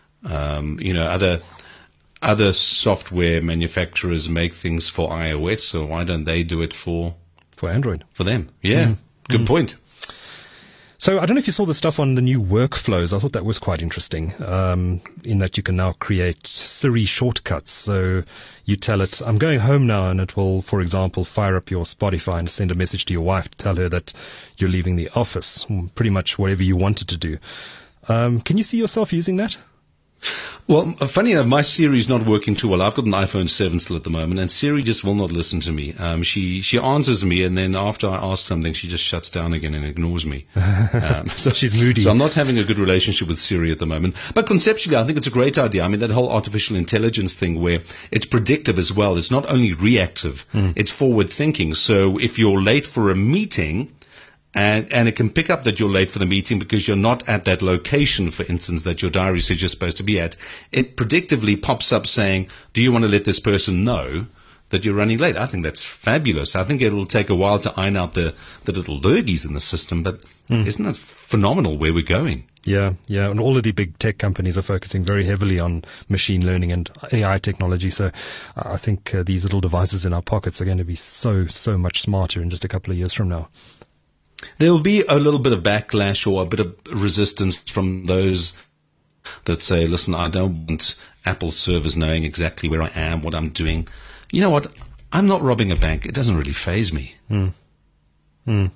Other software manufacturers make things for iOS, so why don't they do it for Android? For them, yeah. Good point. So I don't know if you saw the stuff on the new workflows. I thought that was quite interesting, in that you can now create Siri shortcuts. So you tell it, I'm going home now, and it will, for example, fire up your Spotify and send a message to your wife to tell her that you're leaving the office. Pretty much whatever you wanted to do. Can you see yourself using that? Well, funny enough, my Siri's not working too well. I've got an iPhone 7 still at the moment, and Siri just will not listen to me. She answers me, and then after I ask something, she just shuts down again and ignores me. So she's moody. So I'm not having a good relationship with Siri at the moment. But conceptually, I think it's a great idea. I mean, that whole artificial intelligence thing where it's predictive as well. It's not only reactive, it's forward thinking. So if you're late for a meeting, and it can pick up that you're late for the meeting because you're not at that location, for instance, that your diary says you're supposed to be at. It predictively pops up saying, do you want to let this person know that you're running late? I think that's fabulous. I think it'll take a while to iron out the little lurgies in the system, but isn't it phenomenal where we're going? Yeah, and all of the big tech companies are focusing very heavily on machine learning and AI technology. So I think these little devices in our pockets are going to be so much smarter in just a couple of years from now. There will be a little bit of backlash or a bit of resistance from those that say, listen, I don't want Apple servers knowing exactly where I am, what I'm doing. You know what? I'm not robbing a bank. It doesn't really faze me. You know,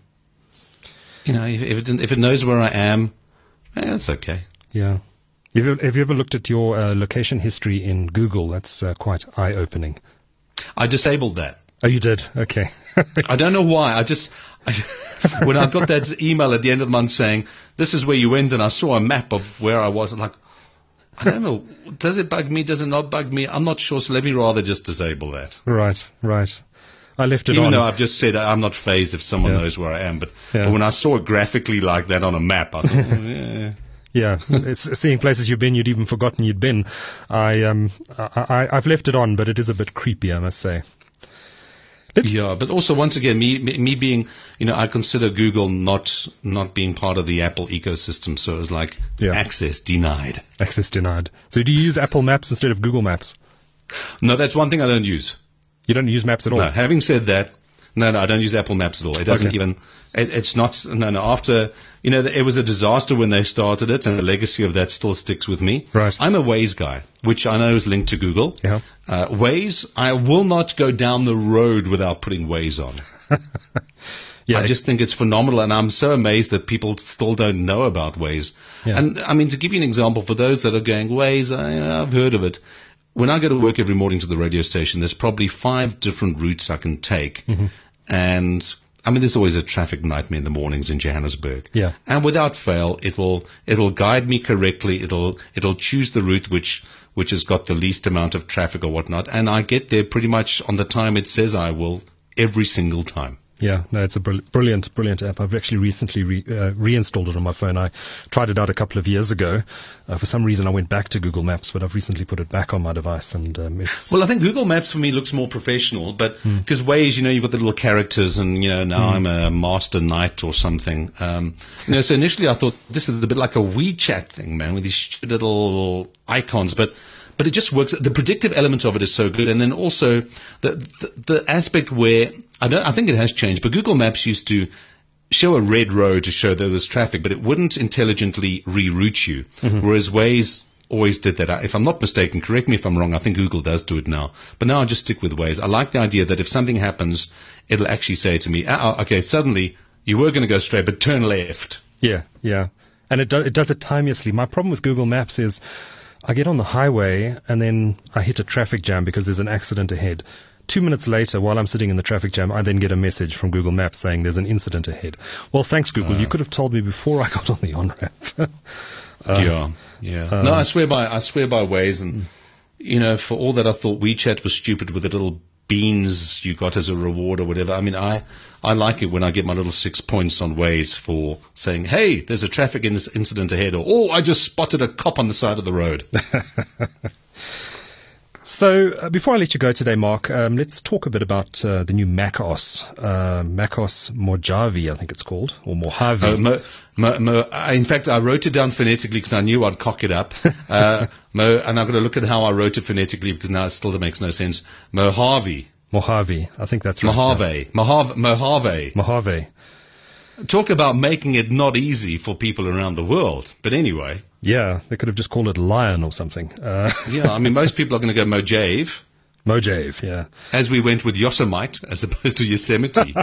if it knows where I am, that's okay. Yeah. Have you ever looked at your location history in Google? That's quite eye-opening. I disabled that. Oh, you did? Okay. I don't know why. When I got that email at the end of the month saying, this is where you went, and I saw a map of where I was, I'm like, I don't know. Does it bug me? Does it not bug me? I'm not sure, so let me rather just disable that. Right. I left it on. Even though I've just said I'm not fazed if someone knows where I am, but when I saw it graphically like that on a map, I thought, Yeah, it's seeing places you've been, you'd even forgotten you'd been. I've left it on, but it is a bit creepy, I must say. Yeah, but also once again, me being, I consider Google not being part of the Apple ecosystem, so it's like access denied. Access denied. So do you use Apple Maps instead of Google Maps? No, that's one thing I don't use. You don't use Maps at all? No, having said that, no, I don't use Apple Maps at all. It doesn't even, it's not, after, it was a disaster when they started it, and the legacy of that still sticks with me. Right. I'm a Waze guy, which I know is linked to Google. Yeah. Waze, I will not go down the road without putting Waze on. I just think it's phenomenal, and I'm so amazed that people still don't know about Waze. Yeah. And, I mean, to give you an example, for those that are going, Waze, I've heard of it. When I go to work every morning to the radio station, there's probably 5 different routes I can take. And, I mean, there's always a traffic nightmare in the mornings in Johannesburg. Yeah. And without fail, it'll guide me correctly. It'll choose the route which has got the least amount of traffic or whatnot. And I get there pretty much on the time it says I will every single time. Yeah, no, it's a brilliant app. I've actually recently reinstalled it on my phone. I tried it out a couple of years ago. For some reason, I went back to Google Maps, but I've recently put it back on my device, and it's... Well, I think Google Maps for me looks more professional, but because Waze, you've got the little characters, and now I'm a master knight or something. So initially I thought this is a bit like a WeChat thing, man, with these little icons, but it just works. The predictive element of it is so good, and then also the aspect where I think it has changed, but Google Maps used to show a red road to show there was traffic, but it wouldn't intelligently reroute you, whereas Waze always did that. If I'm not mistaken, correct me if I'm wrong, I think Google does do it now, but now I just stick with Waze. I like the idea that if something happens, it'll actually say to me, okay, suddenly you were going to go straight, but turn left. Yeah, and it does it timelessly. My problem with Google Maps is I get on the highway and then I hit a traffic jam because there's an accident ahead. 2 minutes later, while I'm sitting in the traffic jam, I then get a message from Google Maps saying there's an incident ahead. Well, thanks, Google. You could have told me before I got on the on-ramp. No, I swear by Waze, and for all that I thought WeChat was stupid with the little beans you got as a reward or whatever. I mean, I like it when I get my little 6 points on Waze for saying, hey, there's a traffic incident ahead, or I just spotted a cop on the side of the road. So before I let you go today, Mark, let's talk a bit about the new macOS, macOS Mojave, I think it's called, or Mojave. In fact, I wrote it down phonetically because I knew I'd cock it up. And I'm going to look at how I wrote it phonetically because now it still makes no sense. Mojave. I think that's right. Mojave. Talk about making it not easy for people around the world. But anyway. Yeah, they could have just called it Lion or something. Yeah, I mean, most people are going to go Mojave. Mojave, yeah. As we went with Yosemite as opposed to Yosemite.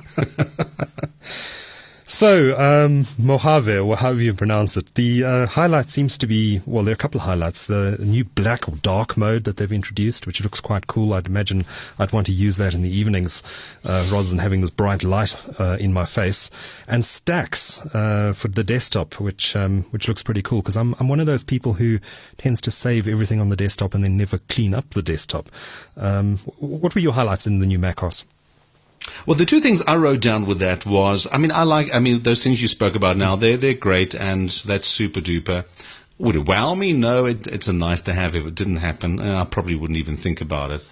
So, Mojave, or however you pronounce it, the highlight seems to be, well, there are a couple of highlights. The new black or dark mode that they've introduced, which looks quite cool. I'd imagine I'd want to use that in the evenings rather than having this bright light in my face. And stacks for the desktop, which looks pretty cool, because I'm one of those people who tends to save everything on the desktop and then never clean up the desktop. What were your highlights in the new macOS? Well, the two things I wrote down with that was, those things you spoke about now, they're great, and that's super duper. Would it wow me? No, it's a nice to have. If it didn't happen, I probably wouldn't even think about it.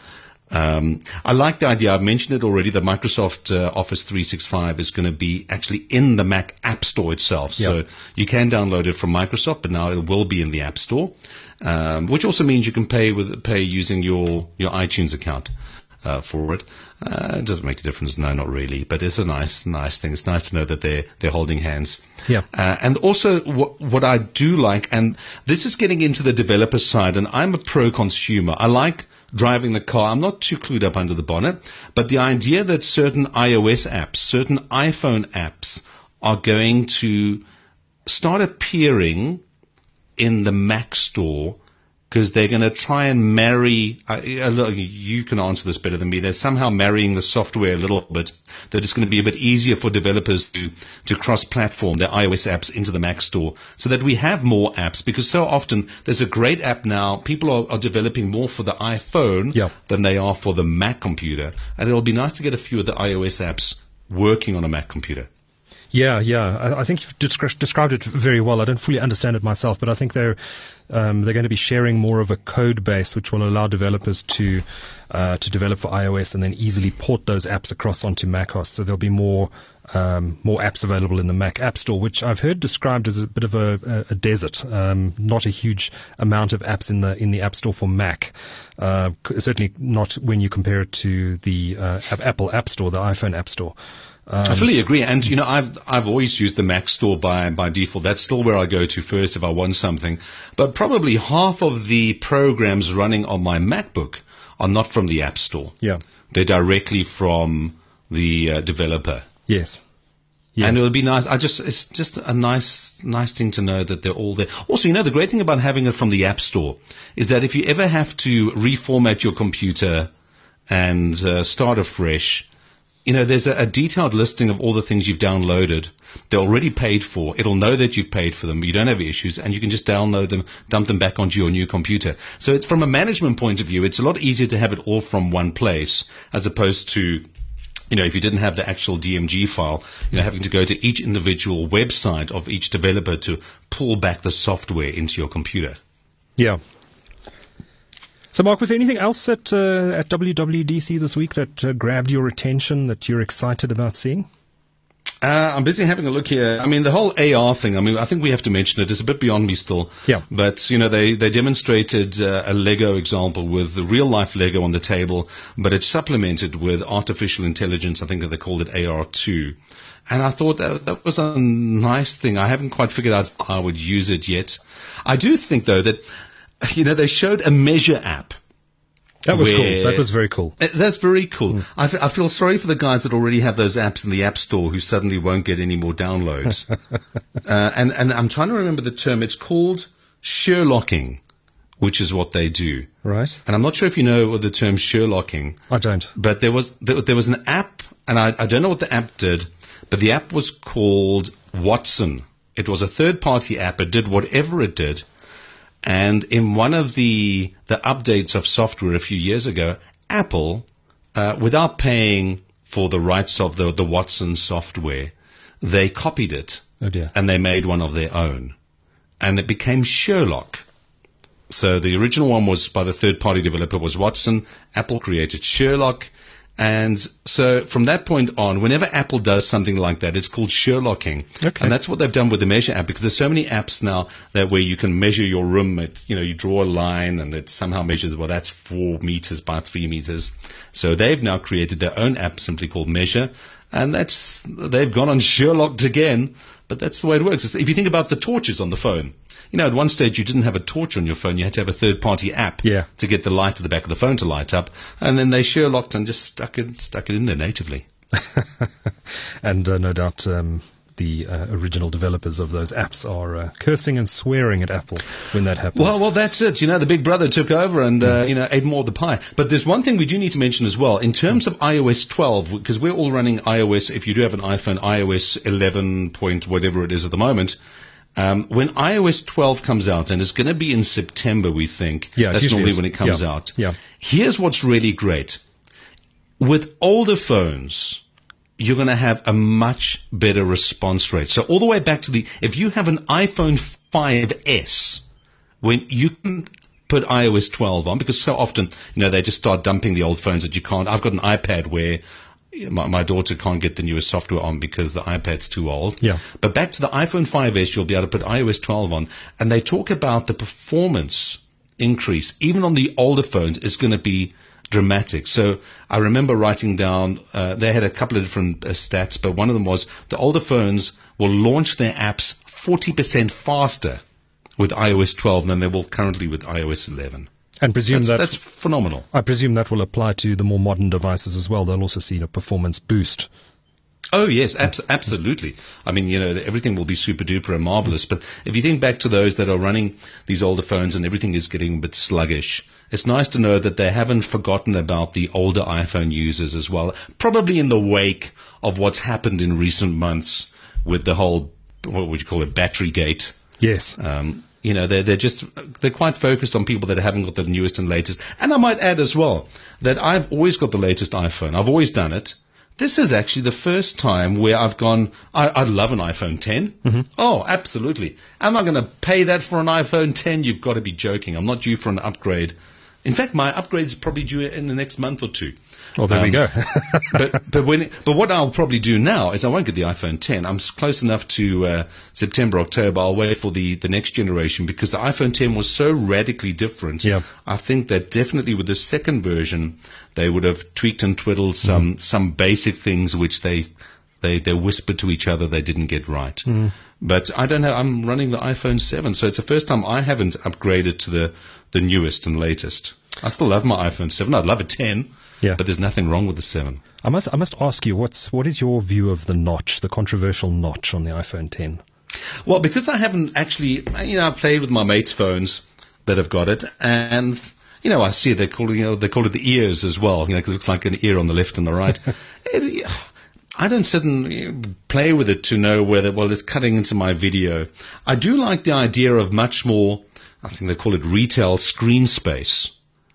I like the idea. I've mentioned it already. The Microsoft Office 365 is going to be actually in the Mac App Store itself. So you can download it from Microsoft, but now it will be in the App Store, which also means you can pay using your iTunes account. For it. It doesn't make a difference. No, not really. But it's a nice thing. It's nice to know that they're holding hands. Yeah. And also what I do like, and this is getting into the developer side, and I'm a pro consumer. I like driving the car. I'm not too clued up under the bonnet, but the idea that certain iOS apps, certain iPhone apps are going to start appearing in the Mac Store, because they're going to try and marry, you can answer this better than me, they're somehow marrying the software a little bit, that it's going to be a bit easier for developers to cross-platform their iOS apps into the Mac Store, so that we have more apps, because so often there's a great app now, people are developing more for the iPhone than they are for the Mac computer, and it'll be nice to get a few of the iOS apps working on a Mac computer. Yeah. I think you've described it very well. I don't fully understand it myself, but I think they're going to be sharing more of a code base, which will allow developers to develop for iOS and then easily port those apps across onto macOS. So there'll be more apps available in the Mac App Store, which I've heard described as a bit of a desert. Not a huge amount of apps in the App Store for Mac. Certainly not when you compare it to the Apple App Store, the iPhone App Store. I fully agree, and I've always used the Mac Store by default. That's still where I go to first if I want something. But probably half of the programs running on my MacBook are not from the App Store. Yeah, they're directly from the developer. Yes. And it would be nice. It's just a nice thing to know that they're all there. Also, the great thing about having it from the App Store is that if you ever have to reformat your computer and start afresh, there's a detailed listing of all the things you've downloaded. They're already paid for. It'll know that you've paid for them. You don't have issues, and you can just download them, dump them back onto your new computer. So it's, from a management point of view, it's a lot easier to have it all from one place, as opposed to, if you didn't have the actual DMG file, having to go to each individual website of each developer to pull back the software into your computer. Yeah. So, Mark, was there anything else at WWDC this week that grabbed your attention, that you're excited about seeing? I'm busy having a look here. The whole AR thing, I think we have to mention it. It's a bit beyond me still. Yeah. But, they demonstrated a Lego example with the real-life Lego on the table, but it's supplemented with artificial intelligence. I think that they called it AR2. And I thought that was a nice thing. I haven't quite figured out how I would use it yet. I do think, though, that they showed a Measure app. That was cool. That was very cool. That's very cool. I feel sorry for the guys that already have those apps in the App Store who suddenly won't get any more downloads. And I'm trying to remember the term. It's called Sherlocking, which is what they do. Right. And I'm not sure if you know the term Sherlocking. I don't. But there was an app, and I don't know what the app did, but the app was called Watson. It was a third-party app. It did whatever it did. And in one of the updates of software a few years ago, Apple, without paying for the rights of the Watson software, they copied it. Oh dear. And they made one of their own. And it became Sherlock. So the original one was by the third-party developer was Watson. Apple created Sherlock. And so from that point on, whenever Apple does something like that, it's called Sherlocking. Okay. And that's what they've done with the Measure app, because there's so many apps now that where you can measure your room. You draw a line and it somehow measures, well, that's 4 meters by 3 meters. So they've now created their own app simply called Measure. And they've gone on Sherlocked again, but that's the way it works. If you think about the torches on the phone, at one stage you didn't have a torch on your phone. You had to have a third-party app to get the light at the back of the phone to light up. And then they Sherlocked and just stuck it in there natively. And no doubt the original developers of those apps are cursing and swearing at Apple when that happens. Well, that's it. The big brother took over and, ate more of the pie. But there's one thing we do need to mention as well. In terms of iOS 12, because we're all running iOS, if you do have an iPhone, iOS 11 point whatever it is at the moment, when iOS 12 comes out, and it's going to be in September, we think. Yeah, that's normally when it comes out. Yeah. Here's what's really great. With older phones, you're going to have a much better response rate. So all the way back to if you have an iPhone 5S, when you can put iOS 12 on, because so often, they just start dumping the old phones that you can't. I've got an iPad where my daughter can't get the newest software on because the iPad's too old. Yeah. But back to the iPhone 5S, you'll be able to put iOS 12 on, and they talk about the performance increase, even on the older phones, is going to be dramatic. So I remember writing down, they had a couple of different stats, but one of them was the older phones will launch their apps 40% faster with iOS 12 than they will currently with iOS 11. And that's phenomenal. I presume that will apply to the more modern devices as well. They'll also see a performance boost. Oh, yes, absolutely. I mean, everything will be super duper and marvelous. But if you think back to those that are running these older phones and everything is getting a bit sluggish, it's nice to know that they haven't forgotten about the older iPhone users as well. Probably in the wake of what's happened in recent months with the whole, what would you call it, battery gate. Yes. They're quite focused on people that haven't got the newest and latest. And I might add as well that I've always got the latest iPhone. I've always done it. This is actually the first time where I've gone, I'd love an iPhone 10. Mm-hmm. Oh, absolutely. Am I going to pay that for an iPhone 10? You've got to be joking. I'm not due for an upgrade. In fact, my upgrade is probably due in the next month or two. Well, there we go. but what I'll probably do now is I won't get the iPhone 10. I'm close enough to September, October. I'll wait for the next generation because the iPhone 10 was so radically different. Yeah. I think that definitely with the second version, they would have tweaked and twiddled some basic things which they whispered to each other they didn't get right. Mm. But I don't know. I'm running the iPhone 7, so it's the first time I haven't upgraded to the newest and latest. I still love my iPhone 7. I'd love a 10. Yeah. But there's nothing wrong with the 7. I must ask you, what is your view of the notch, the controversial notch on the iPhone 10? Well, because I haven't actually, I played with my mates' phones that have got it, and I see they call it the ears as well. Because it looks like an ear on the left and the right. I don't sit and play with it to know whether it's cutting into my video. I do like the idea of much more, I think they call it retail screen space.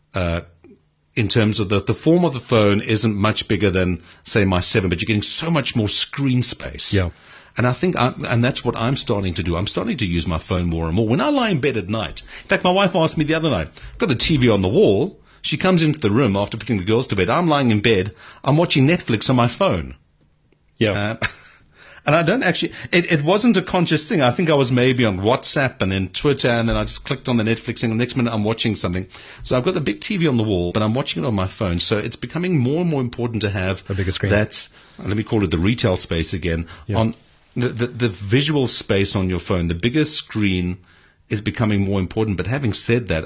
In terms of the form of the phone isn't much bigger than, say, my 7, but you're getting so much more screen space. Yeah. And I think, and that's what I'm starting to do. I'm starting to use my phone more and more. When I lie in bed at night, in fact, my wife asked me the other night, I've got the TV on the wall. She comes into the room after putting the girls to bed. I'm lying in bed. I'm watching Netflix on my phone. Yeah. And I don't actually, it wasn't a conscious thing. I think I was maybe on WhatsApp and then Twitter, and then I just clicked on the Netflix thing. The next minute I'm watching something. So I've got the big TV on the wall, but I'm watching it on my phone. So it's becoming more and more important to have a bigger screen. That's, let me call it the retail space again. Yeah. On the visual space on your phone, the bigger screen is becoming more important. But having said that,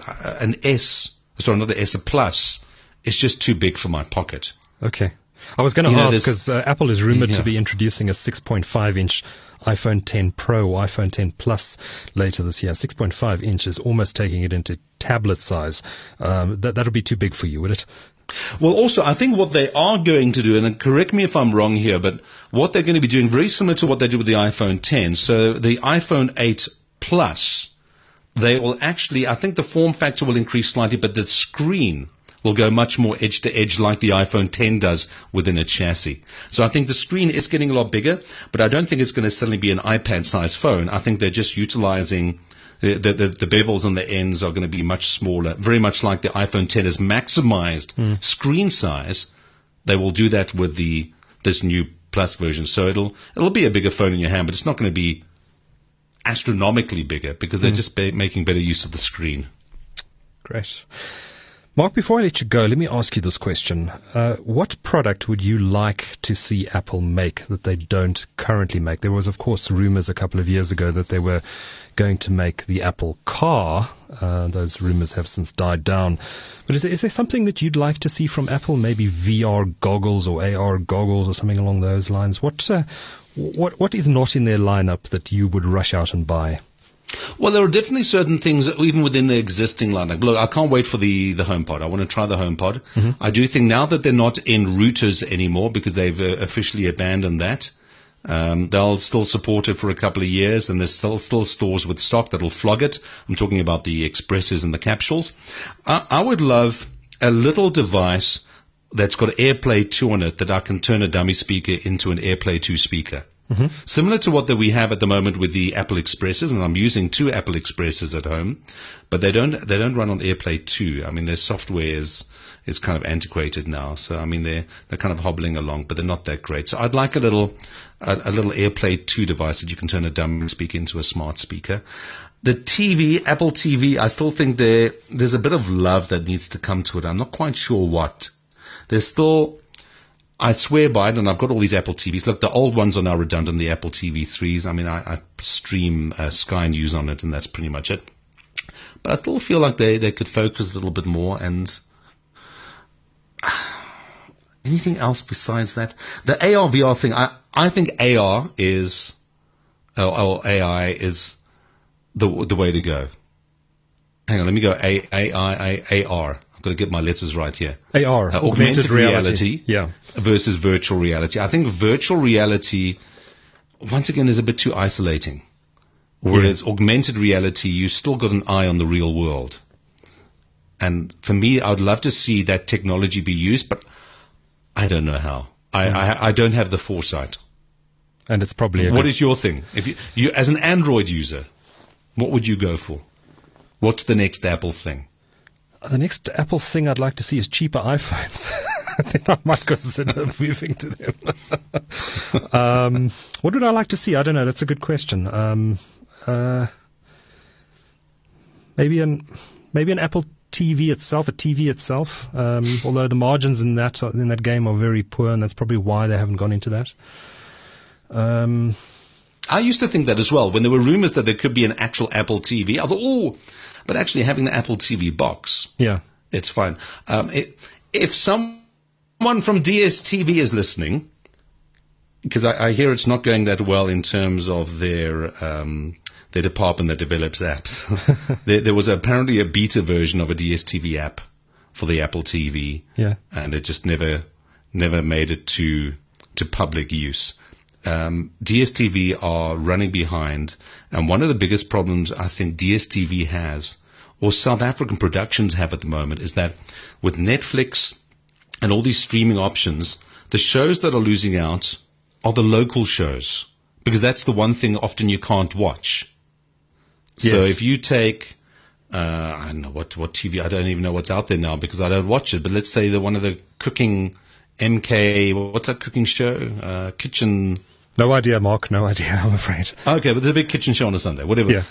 a Plus is just too big for my pocket. Okay. I was going to ask, because Apple is rumored to be introducing a 6.5-inch iPhone 10 Pro or iPhone 10 Plus later this year. 6.5 inches, almost taking it into tablet size. That'll be too big for you, would it? Well, also, I think what they are going to do, and correct me if I'm wrong here, but what they're going to be doing, very similar to what they did with the iPhone 10. So the iPhone 8 Plus, they will actually, I think the form factor will increase slightly, but the screen will go much more edge to edge like the iPhone 10 does within a chassis. So I think the screen is getting a lot bigger, but I don't think it's going to suddenly be an iPad-sized phone. I think they're just utilizing the bevels on the ends are going to be much smaller, very much like the iPhone 10 has maximized screen size. They will do that with this new Plus version. So it'll be a bigger phone in your hand, but it's not going to be astronomically bigger because they're just making better use of the screen. Great. Mark, before I let you go, let me ask you this question. What product would you like to see Apple make that they don't currently make? There was, of course, rumors a couple of years ago that they were going to make the Apple car. Those rumors have since died down. But is there something that you'd like to see from Apple? Maybe VR goggles or AR goggles or something along those lines? What is not in their lineup that you would rush out and buy? Well, there are definitely certain things, even within the existing lineup. Look, I can't wait for the HomePod. I want to try the HomePod. Mm-hmm. I do think now that they're not in routers anymore because they've officially abandoned that, they'll still support it for a couple of years, and there's still stores with stock that'll flog it. I'm talking about the Expresses and the Capsules. I would love a little device that's got AirPlay 2 on it that I can turn a dummy speaker into an AirPlay 2 speaker. Mm-hmm. Similar to what that we have at the moment with the Apple Expresses, and I'm using 2 Apple Expresses at home, but they don't run on AirPlay 2. I mean, their software is kind of antiquated now, so I mean they're kind of hobbling along, but they're not that great. So I'd like a little AirPlay 2 device that you can turn a dummy speaker into a smart speaker. The TV, Apple TV, I still think there's a bit of love that needs to come to it. I'm not quite sure what. There's still, I swear by it, and I've got all these Apple TVs. Look, the old ones are now redundant, the Apple TV 3s. I mean, I stream Sky News on it, and that's pretty much it. But I still feel like they could focus a little bit more, and anything else besides that? The AR VR thing, I think AR is, or AI is the way to go. Hang on, let me go AR. Got to get my letters right here. AR, augmented reality. Yeah. Versus virtual reality. I think virtual reality, once again, is a bit too isolating. Whereas augmented reality, you still got an eye on the real world. And for me, I would love to see that technology be used, but I don't know how. I don't have the foresight. And it's probably What is your thing? If you as an Android user, what would you go for? What's the next Apple thing? The next Apple thing I'd like to see is cheaper iPhones. Then I might consider moving to them. What would I like to see? I don't know. That's a good question. Maybe an Apple TV itself, although the margins in that game are very poor, and that's probably why they haven't gone into that. I used to think that as well. When there were rumors that there could be an actual Apple TV, I thought, but actually having the Apple TV box, it's fine. If someone from DSTV is listening, because I hear it's not going that well in terms of their department that develops apps. there was apparently a beta version of a DSTV app for the Apple TV, and it just never made it to public use. DSTV are running behind, and one of the biggest problems I think DSTV has, or South African productions have at the moment, is that with Netflix and all these streaming options, the shows that are losing out are the local shows, because that's the one thing often you can't watch. Yes. So if you take, I don't know what TV, I don't even know what's out there now because I don't watch it, but let's say one of the cooking MK, what's that cooking show? Kitchen. No idea, Mark. No idea, I'm afraid. Okay, but there's a big kitchen show on a Sunday, whatever. Yeah.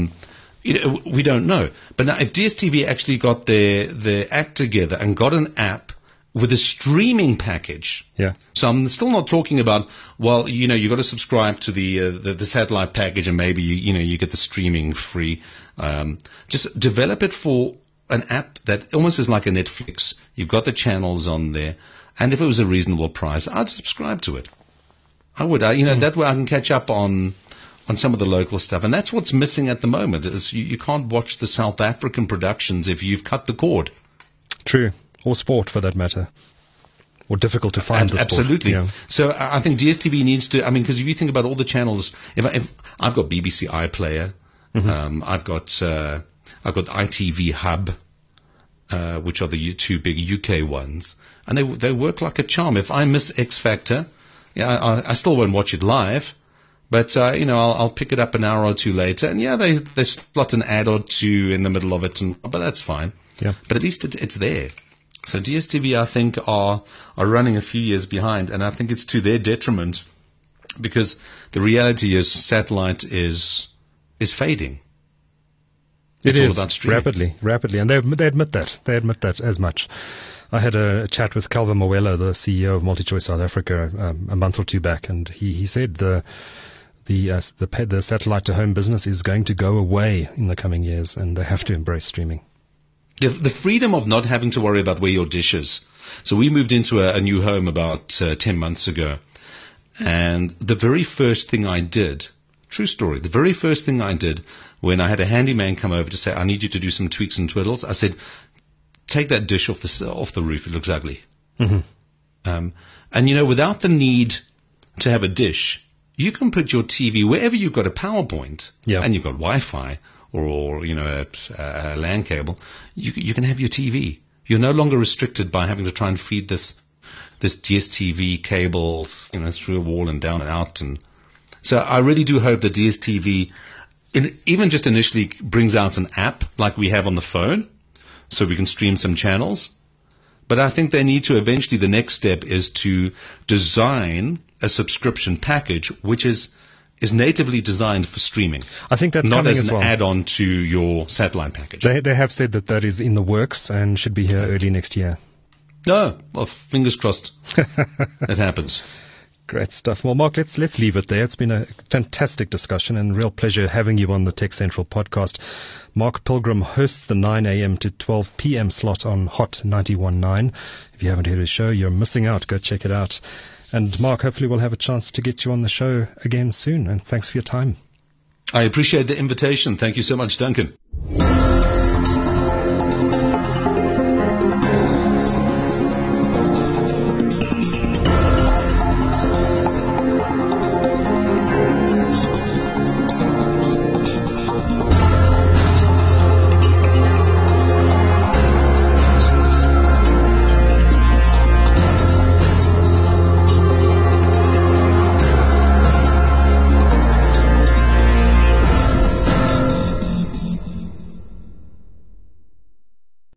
We don't know. But now if DSTV actually got their act together and got an app with a streaming package. Yeah. So I'm still not talking about, well, you got to subscribe to the satellite package and maybe you get the streaming free. Just develop it for an app that almost is like a Netflix. You've got the channels on there, and if it was a reasonable price, I'd subscribe to it. I would. That way I can catch up on some of the local stuff, and that's what's missing at the moment. Is you can't watch the South African productions if you've cut the cord. True. Or sport, for that matter. Or difficult to find the sport. Absolutely. Yeah. So I think DSTV needs to, because if you think about all the channels, if I've got BBC iPlayer, I've got ITV Hub, which are the two big UK ones, and they work like a charm. If I miss X Factor, I still won't watch it live, but I'll pick it up an hour or two later, and they slot an ad or two in the middle of it, but that's fine. Yeah. But at least it's there. So DSTV, I think, are running a few years behind, and I think it's to their detriment because the reality is satellite is fading. It's all about streaming. Rapidly. And they admit that. They admit that as much. I had a chat with Calvin Mawela, the CEO of MultiChoice South Africa, a month or two back, and he said the satellite to home business is going to go away in the coming years, and they have to embrace streaming. The freedom of not having to worry about where your dish is. So we moved into a new home about 10 months ago, and the very first thing I did, true story, the very first thing I did when I had a handyman come over to say, I need you to do some tweaks and twiddles, I said, take that dish off the roof. It looks ugly. Mm-hmm. And, without the need to have a dish, you can put your TV wherever you've got a PowerPoint and you've got Wi-Fi or a LAN cable. You can have your TV. You're no longer restricted by having to try and feed this DSTV cable, through a wall and down and out. And so I really do hope that DSTV, even just initially, brings out an app like we have on the phone, so we can stream some channels. But I think they need to eventually, the next step is to design a subscription package which is natively designed for streaming. I think that's not coming as as an well. add-on to your satellite package. They have said that is in the works and should be here early next year. No, well, fingers crossed it happens. Great stuff. Well, Mark, let's leave it there. It's been a fantastic discussion and real pleasure having you on the Tech Central podcast. Mark Pilgrim hosts the 9 a.m. to 12 p.m. slot on Hot 91.9. If you haven't heard his show, you're missing out. Go check it out. And Mark, hopefully we'll have a chance to get you on the show again soon. And thanks for your time. I appreciate the invitation. Thank you so much, Duncan.